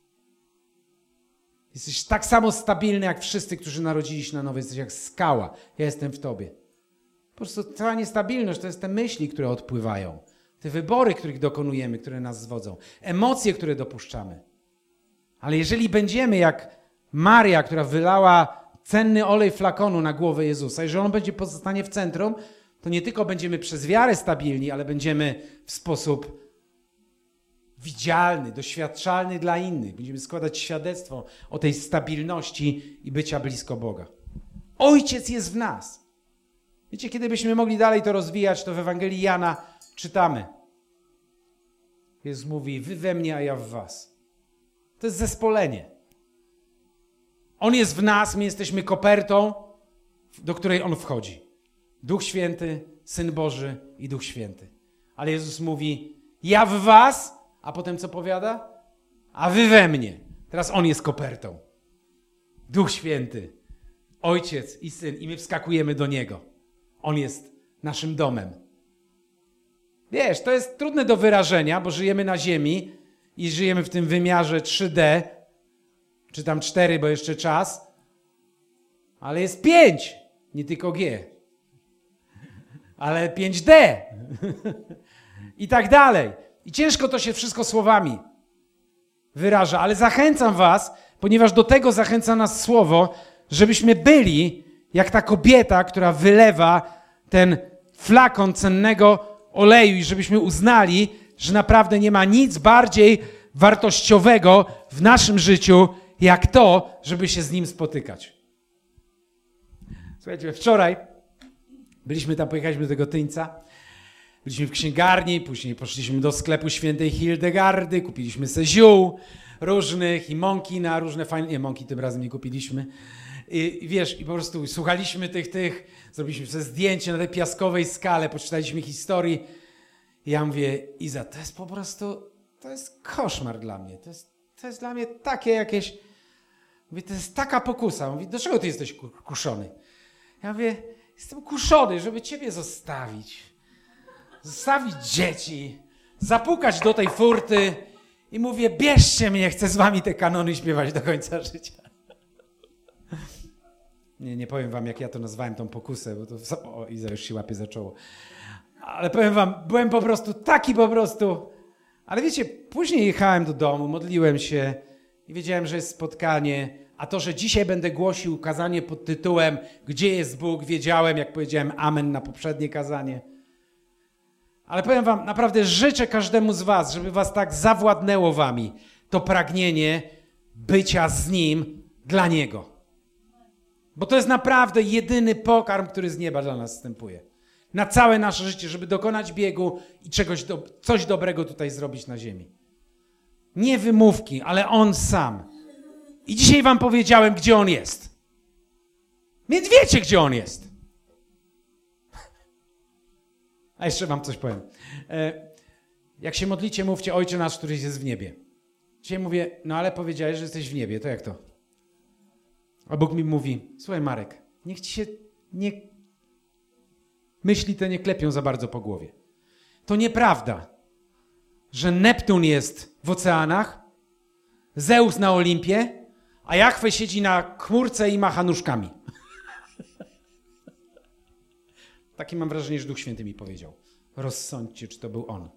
Jesteś tak samo stabilny, jak wszyscy, którzy narodzili się na nowo. Jesteś jak skała. Ja jestem w tobie. Po prostu cała niestabilność to jest te myśli, które odpływają. Te wybory, których dokonujemy, które nas zwodzą. Emocje, które dopuszczamy. Ale jeżeli będziemy jak Maria, która wylała cenny olej flakonu na głowę Jezusa, jeżeli On będzie pozostanie w centrum, to nie tylko będziemy przez wiarę stabilni, ale będziemy w sposób widzialny, doświadczalny dla innych. Będziemy składać świadectwo o tej stabilności i bycia blisko Boga. Ojciec jest w nas. Wiecie, kiedy byśmy mogli dalej to rozwijać, to w Ewangelii Jana czytamy. Jezus mówi, wy we mnie, a ja w was. To jest zespolenie. On jest w nas, my jesteśmy kopertą, do której On wchodzi. Duch Święty, Syn Boży i Duch Święty. Ale Jezus mówi, ja w was, a potem co powiada? A wy we mnie. Teraz On jest kopertą. Duch Święty, Ojciec i Syn i my wskakujemy do Niego. On jest naszym domem. Wiesz, to jest trudne do wyrażenia, bo żyjemy na ziemi i żyjemy w tym wymiarze trzy D, czy tam cztery, bo jeszcze czas, ale jest pięć, nie tylko G, ale pięć D i tak dalej. I ciężko to się wszystko słowami wyraża, ale zachęcam was, ponieważ do tego zachęca nas słowo, żebyśmy byli jak ta kobieta, która wylewa ten flakon cennego oleju i żebyśmy uznali, że naprawdę nie ma nic bardziej wartościowego w naszym życiu, jak to, żeby się z Nim spotykać. Słuchajcie, wczoraj byliśmy tam, pojechaliśmy do tego Tyńca, byliśmy w księgarni, później poszliśmy do sklepu świętej Hildegardy, kupiliśmy se ziół różnych i mąki na różne fajne... Nie, mąki tym razem nie kupiliśmy. I, i wiesz, i po prostu słuchaliśmy tych, tych, zrobiliśmy sobie zdjęcie na tej piaskowej skale, poczytaliśmy historii. I ja mówię, Iza, to jest po prostu, to jest koszmar dla mnie. To jest, to jest dla mnie takie jakieś... Mówię, to jest taka pokusa. Mówi, do czego ty jesteś kuszony? Ja mówię, jestem kuszony, żeby ciebie zostawić. Zostawić dzieci, zapukać do tej furty i mówię, bierzcie mnie, chcę z wami te kanony śpiewać do końca życia. Nie, nie powiem wam, jak ja to nazwałem, tą pokusę, bo to... O, Iza już się łapie za czoło. Ale powiem wam, byłem po prostu taki po prostu... Ale wiecie, później jechałem do domu, modliłem się i wiedziałem, że jest spotkanie, a to, że dzisiaj będę głosił kazanie pod tytułem Gdzie jest Bóg, wiedziałem, jak powiedziałem amen na poprzednie kazanie. Ale powiem wam, naprawdę życzę każdemu z was, żeby was tak zawładnęło wami to pragnienie bycia z Nim dla Niego. Bo to jest naprawdę jedyny pokarm, który z nieba dla nas wstępuje. Na całe nasze życie, żeby dokonać biegu i czegoś do, coś dobrego tutaj zrobić na ziemi. Nie wymówki, ale On sam. I dzisiaj wam powiedziałem, gdzie On jest. Więc wiecie, gdzie On jest. A jeszcze wam coś powiem. Jak się modlicie, mówcie Ojcze nasz, który jest w niebie. Dzisiaj mówię, no ale powiedziałeś, że jesteś w niebie, to jak to? A Bóg mi mówi, słuchaj Marek, niech ci się nie... myśli te nie klepią za bardzo po głowie. To nieprawda, że Neptun jest w oceanach, Zeus na Olimpie, a Jahwe siedzi na chmurce i macha nóżkami. Takie mam wrażenie, że Duch Święty mi powiedział. rozsądźcie, czy to był on.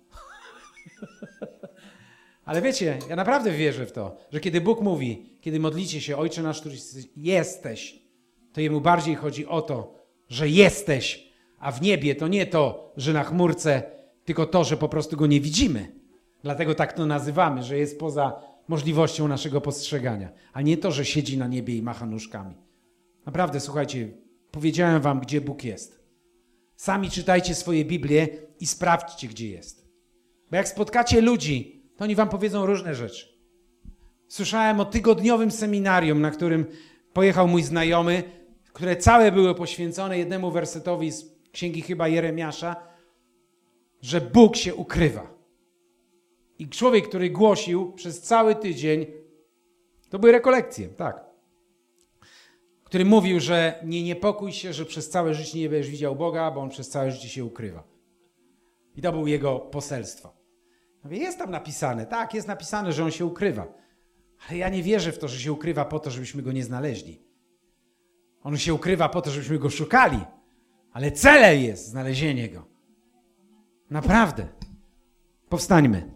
Ale wiecie, ja naprawdę wierzę w to, że kiedy Bóg mówi, kiedy modlicie się, Ojcze nasz, który jesteś, to Jemu bardziej chodzi o to, że jesteś, a w niebie to nie to, że na chmurce, tylko to, że po prostu Go nie widzimy. Dlatego tak to nazywamy, że jest poza możliwością naszego postrzegania, a nie to, że siedzi na niebie i macha nóżkami. Naprawdę, słuchajcie, powiedziałem wam, gdzie Bóg jest. Sami czytajcie swoje Biblię i sprawdźcie, gdzie jest. Bo jak spotkacie ludzi, to oni wam powiedzą różne rzeczy. Słyszałem o tygodniowym seminarium, na którym pojechał mój znajomy, które całe były poświęcone jednemu wersetowi z księgi chyba Jeremiasza, że Bóg się ukrywa. I człowiek, który głosił przez cały tydzień, to były rekolekcje, tak, który mówił, że nie niepokój się, że przez całe życie nie będziesz widział Boga, bo On przez całe życie się ukrywa. I to było jego poselstwo. Mówię, jest tam napisane, tak, jest napisane, że On się ukrywa. Ale ja nie wierzę w to, że się ukrywa po to, żebyśmy Go nie znaleźli. On się ukrywa po to, żebyśmy Go szukali. Ale celem jest znalezienie Go. Naprawdę. Powstańmy.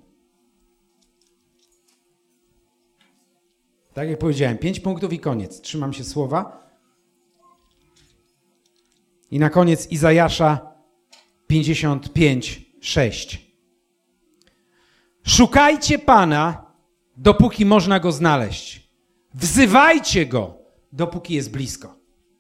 Tak jak powiedziałem, pięć punktów i koniec. Trzymam się słowa. I na koniec Izajasza pięćdziesiąt pięć, sześć. Szukajcie Pana, dopóki można Go znaleźć. Wzywajcie Go, dopóki jest blisko.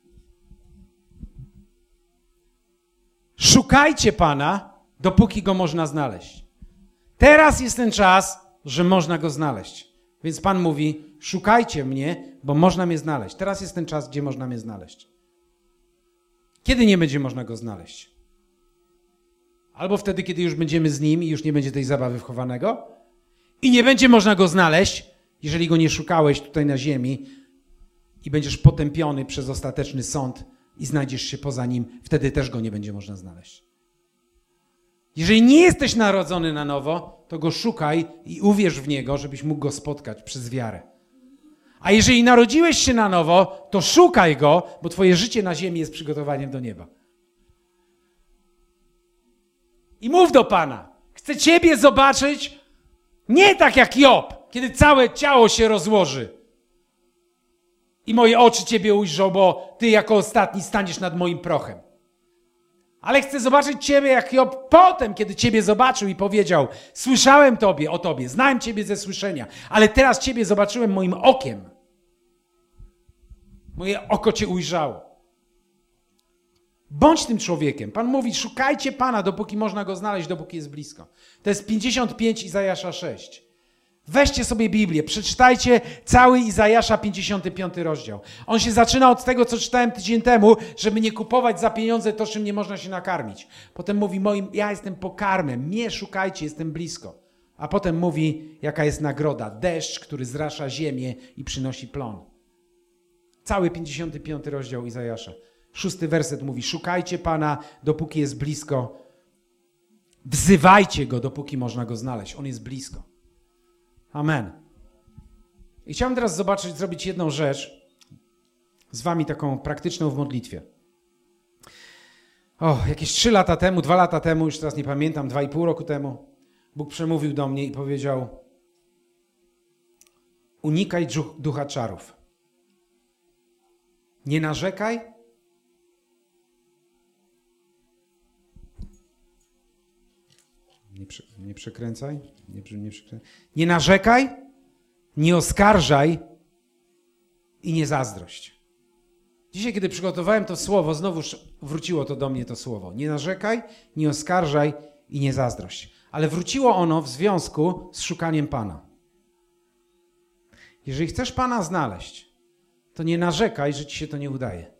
Szukajcie Pana, dopóki Go można znaleźć. Teraz jest ten czas, że można Go znaleźć. Więc Pan mówi, szukajcie mnie, bo można mnie znaleźć. Teraz jest ten czas, gdzie można mnie znaleźć. Kiedy nie będzie można Go znaleźć? Albo wtedy, kiedy już będziemy z Nim i już nie będzie tej zabawy wchowanego. I nie będzie można Go znaleźć, jeżeli Go nie szukałeś tutaj na ziemi i będziesz potępiony przez ostateczny sąd i znajdziesz się poza Nim, wtedy też Go nie będzie można znaleźć. Jeżeli nie jesteś narodzony na nowo, to Go szukaj i uwierz w Niego, żebyś mógł Go spotkać przez wiarę. A jeżeli narodziłeś się na nowo, to szukaj Go, bo twoje życie na ziemi jest przygotowaniem do nieba. I mów do Pana. Chcę Ciebie zobaczyć nie tak jak Job, kiedy całe ciało się rozłoży i moje oczy Ciebie ujrzą, bo Ty jako ostatni staniesz nad moim prochem. Ale chcę zobaczyć Ciebie jak Job potem, kiedy Ciebie zobaczył i powiedział, słyszałem Tobie o Tobie, znałem Ciebie ze słyszenia, ale teraz Ciebie zobaczyłem moim okiem. Moje oko Cię ujrzało. Bądź tym człowiekiem. Pan mówi, szukajcie Pana, dopóki można Go znaleźć, dopóki jest blisko. To jest pięćdziesiąt pięć, Izajasza sześć. Weźcie sobie Biblię, przeczytajcie cały Izajasza pięćdziesiąty piąty rozdział. On się zaczyna od tego, co czytałem tydzień temu, żeby nie kupować za pieniądze to, czym nie można się nakarmić. Potem mówi, moim, ja jestem pokarmem, mnie szukajcie, jestem blisko. A potem mówi, jaka jest nagroda. Deszcz, który zrasza ziemię i przynosi plon. Cały pięćdziesiąty piąty rozdział Izajasza. Szósty werset mówi, szukajcie Pana, dopóki jest blisko. Wzywajcie Go, dopóki można Go znaleźć. On jest blisko. Amen. I chciałem teraz zobaczyć, zrobić jedną rzecz z wami taką praktyczną w modlitwie. O, jakieś trzy lata temu, dwa lata temu, już teraz nie pamiętam, dwa i pół roku temu, Bóg przemówił do mnie i powiedział, unikaj ducha czarów. Nie narzekaj. Nie, przy, nie przekręcaj. Nie, nie, przekręcaj. Nie narzekaj, nie oskarżaj i nie zazdrość. Dzisiaj, kiedy przygotowałem to słowo, znowu wróciło to do mnie to słowo. Nie narzekaj, nie oskarżaj i nie zazdrość. Ale wróciło ono w związku z szukaniem Pana. Jeżeli chcesz Pana znaleźć, to nie narzekaj, że ci się to nie udaje.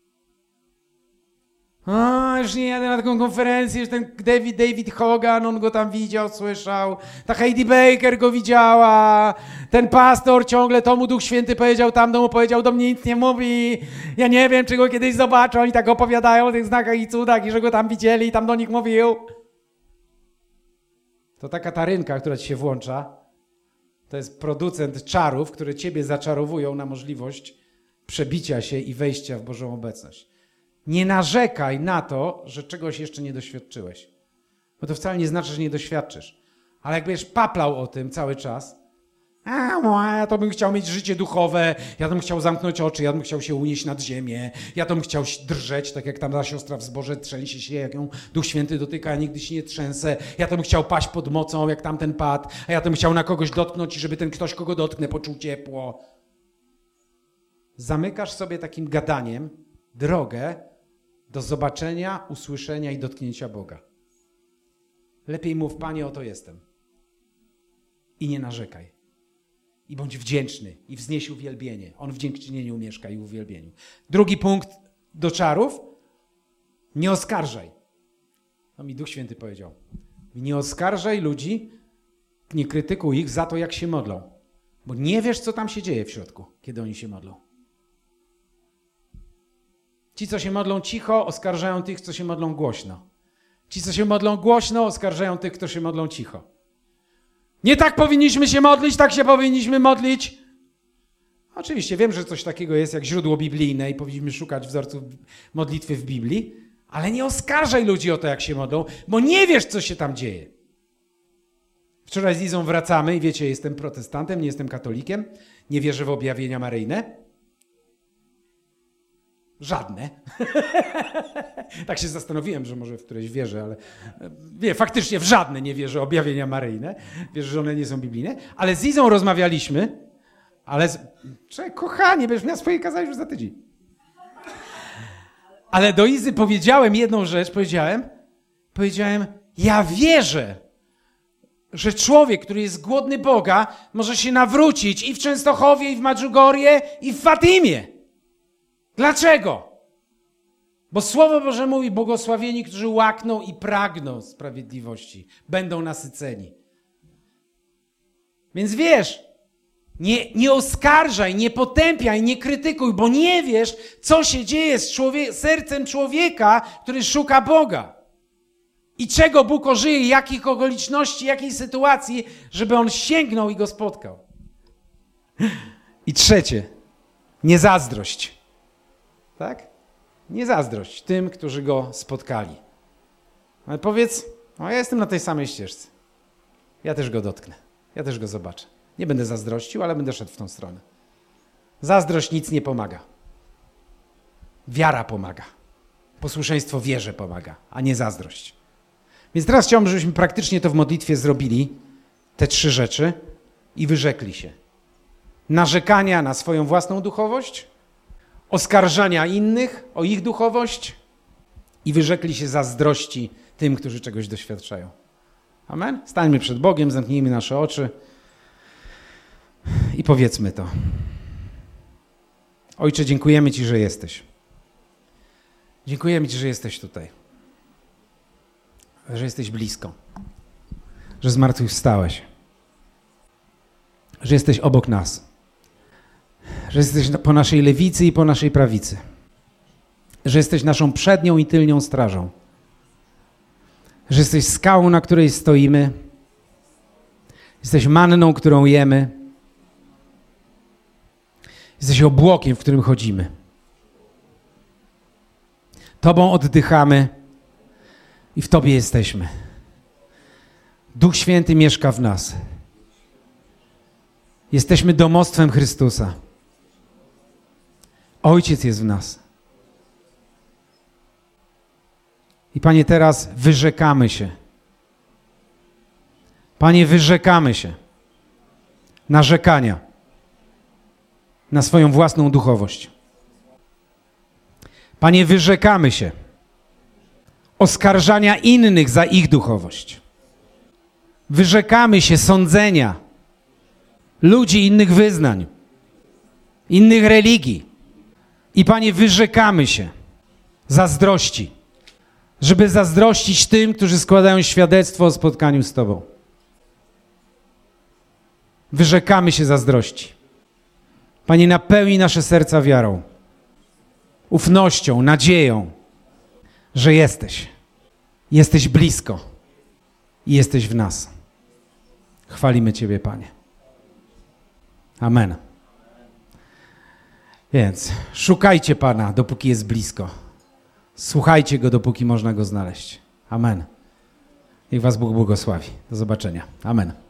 A, już nie jadę na taką konferencję, że ten David, David Hogan, on go tam widział, słyszał. Ta Heidi Baker go widziała. Ten pastor ciągle, to mu Duch Święty powiedział, tamto mu powiedział, do mnie nic nie mówi. Ja nie wiem, czy go kiedyś zobaczą. Oni tak opowiadają o tych znakach i cudach i że go tam widzieli i tam do nich mówił. To ta Katarynka, która ci się włącza, to jest producent czarów, które ciebie zaczarowują na możliwość przebicia się i wejścia w Bożą obecność. Nie narzekaj na to, że czegoś jeszcze nie doświadczyłeś. Bo to wcale nie znaczy, że nie doświadczysz. Ale jak będziesz paplał o tym cały czas, a, ja to bym chciał mieć życie duchowe, ja to bym chciał zamknąć oczy, ja bym chciał się unieść nad ziemię, ja to bym chciał drżeć, tak jak tam ta siostra w zborze trzęsie się, jak ją Duch Święty dotyka, ja nigdy się nie trzęsę, ja to bym chciał paść pod mocą, jak tamten padł, a ja to bym chciał na kogoś dotknąć i żeby ten ktoś, kogo dotknę, poczuł ciepło. Zamykasz sobie takim gadaniem drogę do zobaczenia, usłyszenia i dotknięcia Boga. Lepiej mów, Panie, oto jestem. I nie narzekaj. I bądź wdzięczny. I wznieś uwielbienie. On w dziękczynieniu mieszka i uwielbieniu. Drugi punkt do czarów. Nie oskarżaj. To mi Duch Święty powiedział. Nie oskarżaj ludzi, nie krytykuj ich za to, jak się modlą. Bo nie wiesz, co tam się dzieje w środku, kiedy oni się modlą. Ci, co się modlą cicho, oskarżają tych, co się modlą głośno. Ci, co się modlą głośno, oskarżają tych, którzy się modlą cicho. Nie tak powinniśmy się modlić, tak się powinniśmy modlić. Oczywiście wiem, że coś takiego jest jak źródło biblijne i powinniśmy szukać wzorców modlitwy w Biblii, ale nie oskarżaj ludzi o to, jak się modlą, bo nie wiesz, co się tam dzieje. Wczoraj z Izą wracamy i wiecie, jestem protestantem, nie jestem katolikiem, nie wierzę w objawienia maryjne. Żadne. Tak się zastanowiłem, że może w któreś wierzę, ale nie, faktycznie w żadne nie wierzę objawienia maryjne. Wierzę, że one nie są biblijne. Ale z Izą rozmawialiśmy, ale... Z... Czekaj, kochanie, będziesz miał swoje kazanie już za tydzień. Ale do Izy powiedziałem jedną rzecz, powiedziałem, powiedziałem, ja wierzę, że człowiek, który jest głodny Boga, może się nawrócić i w Częstochowie, i w Medjugorje, i w Fatimie. Dlaczego? Bo Słowo Boże mówi, błogosławieni, którzy łakną i pragną sprawiedliwości, będą nasyceni. Więc wiesz, nie, nie oskarżaj, nie potępiaj, nie krytykuj, bo nie wiesz, co się dzieje z człowie- sercem człowieka, który szuka Boga. I czego Bóg użyje, jakich okoliczności, jakiej sytuacji, żeby on sięgnął i go spotkał. I trzecie, nie zazdrość. Tak? Nie zazdrość tym, którzy go spotkali. Ale powiedz, o, ja jestem na tej samej ścieżce. Ja też go dotknę. Ja też go zobaczę. Nie będę zazdrościł, ale będę szedł w tą stronę. Zazdrość nic nie pomaga. Wiara pomaga. Posłuszeństwo wierze pomaga, a nie zazdrość. Więc teraz chciałbym, żebyśmy praktycznie to w modlitwie zrobili, te trzy rzeczy i wyrzekli się. Narzekania na swoją własną duchowość, oskarżania innych o ich duchowość i wyrzekli się zazdrości tym, którzy czegoś doświadczają. Amen? Stańmy przed Bogiem, zamknijmy nasze oczy i powiedzmy to. Ojcze, dziękujemy Ci, że jesteś. Dziękujemy Ci, że jesteś tutaj. Że jesteś blisko. Że zmartwychwstałeś. Że jesteś obok nas. Że jesteś po naszej lewicy i po naszej prawicy. Że jesteś naszą przednią i tylnią strażą. Że jesteś skałą, na której stoimy. Jesteś manną, którą jemy. Jesteś obłokiem, w którym chodzimy. Tobą oddychamy i w Tobie jesteśmy. Duch Święty mieszka w nas. Jesteśmy domostwem Chrystusa. Ojciec jest w nas. I Panie, teraz wyrzekamy się. Panie, wyrzekamy się narzekania na swoją własną duchowość. Panie, wyrzekamy się oskarżania innych za ich duchowość. Wyrzekamy się sądzenia ludzi innych wyznań, innych religii. I Panie, wyrzekamy się zazdrości, żeby zazdrościć tym, którzy składają świadectwo o spotkaniu z Tobą. Wyrzekamy się zazdrości. Panie, napełnij nasze serca wiarą, ufnością, nadzieją, że jesteś. Jesteś blisko i jesteś w nas. Chwalimy Ciebie, Panie. Amen. Więc szukajcie Pana, dopóki jest blisko. Słuchajcie Go, dopóki można Go znaleźć. Amen. Niech was Bóg błogosławi. Do zobaczenia. Amen.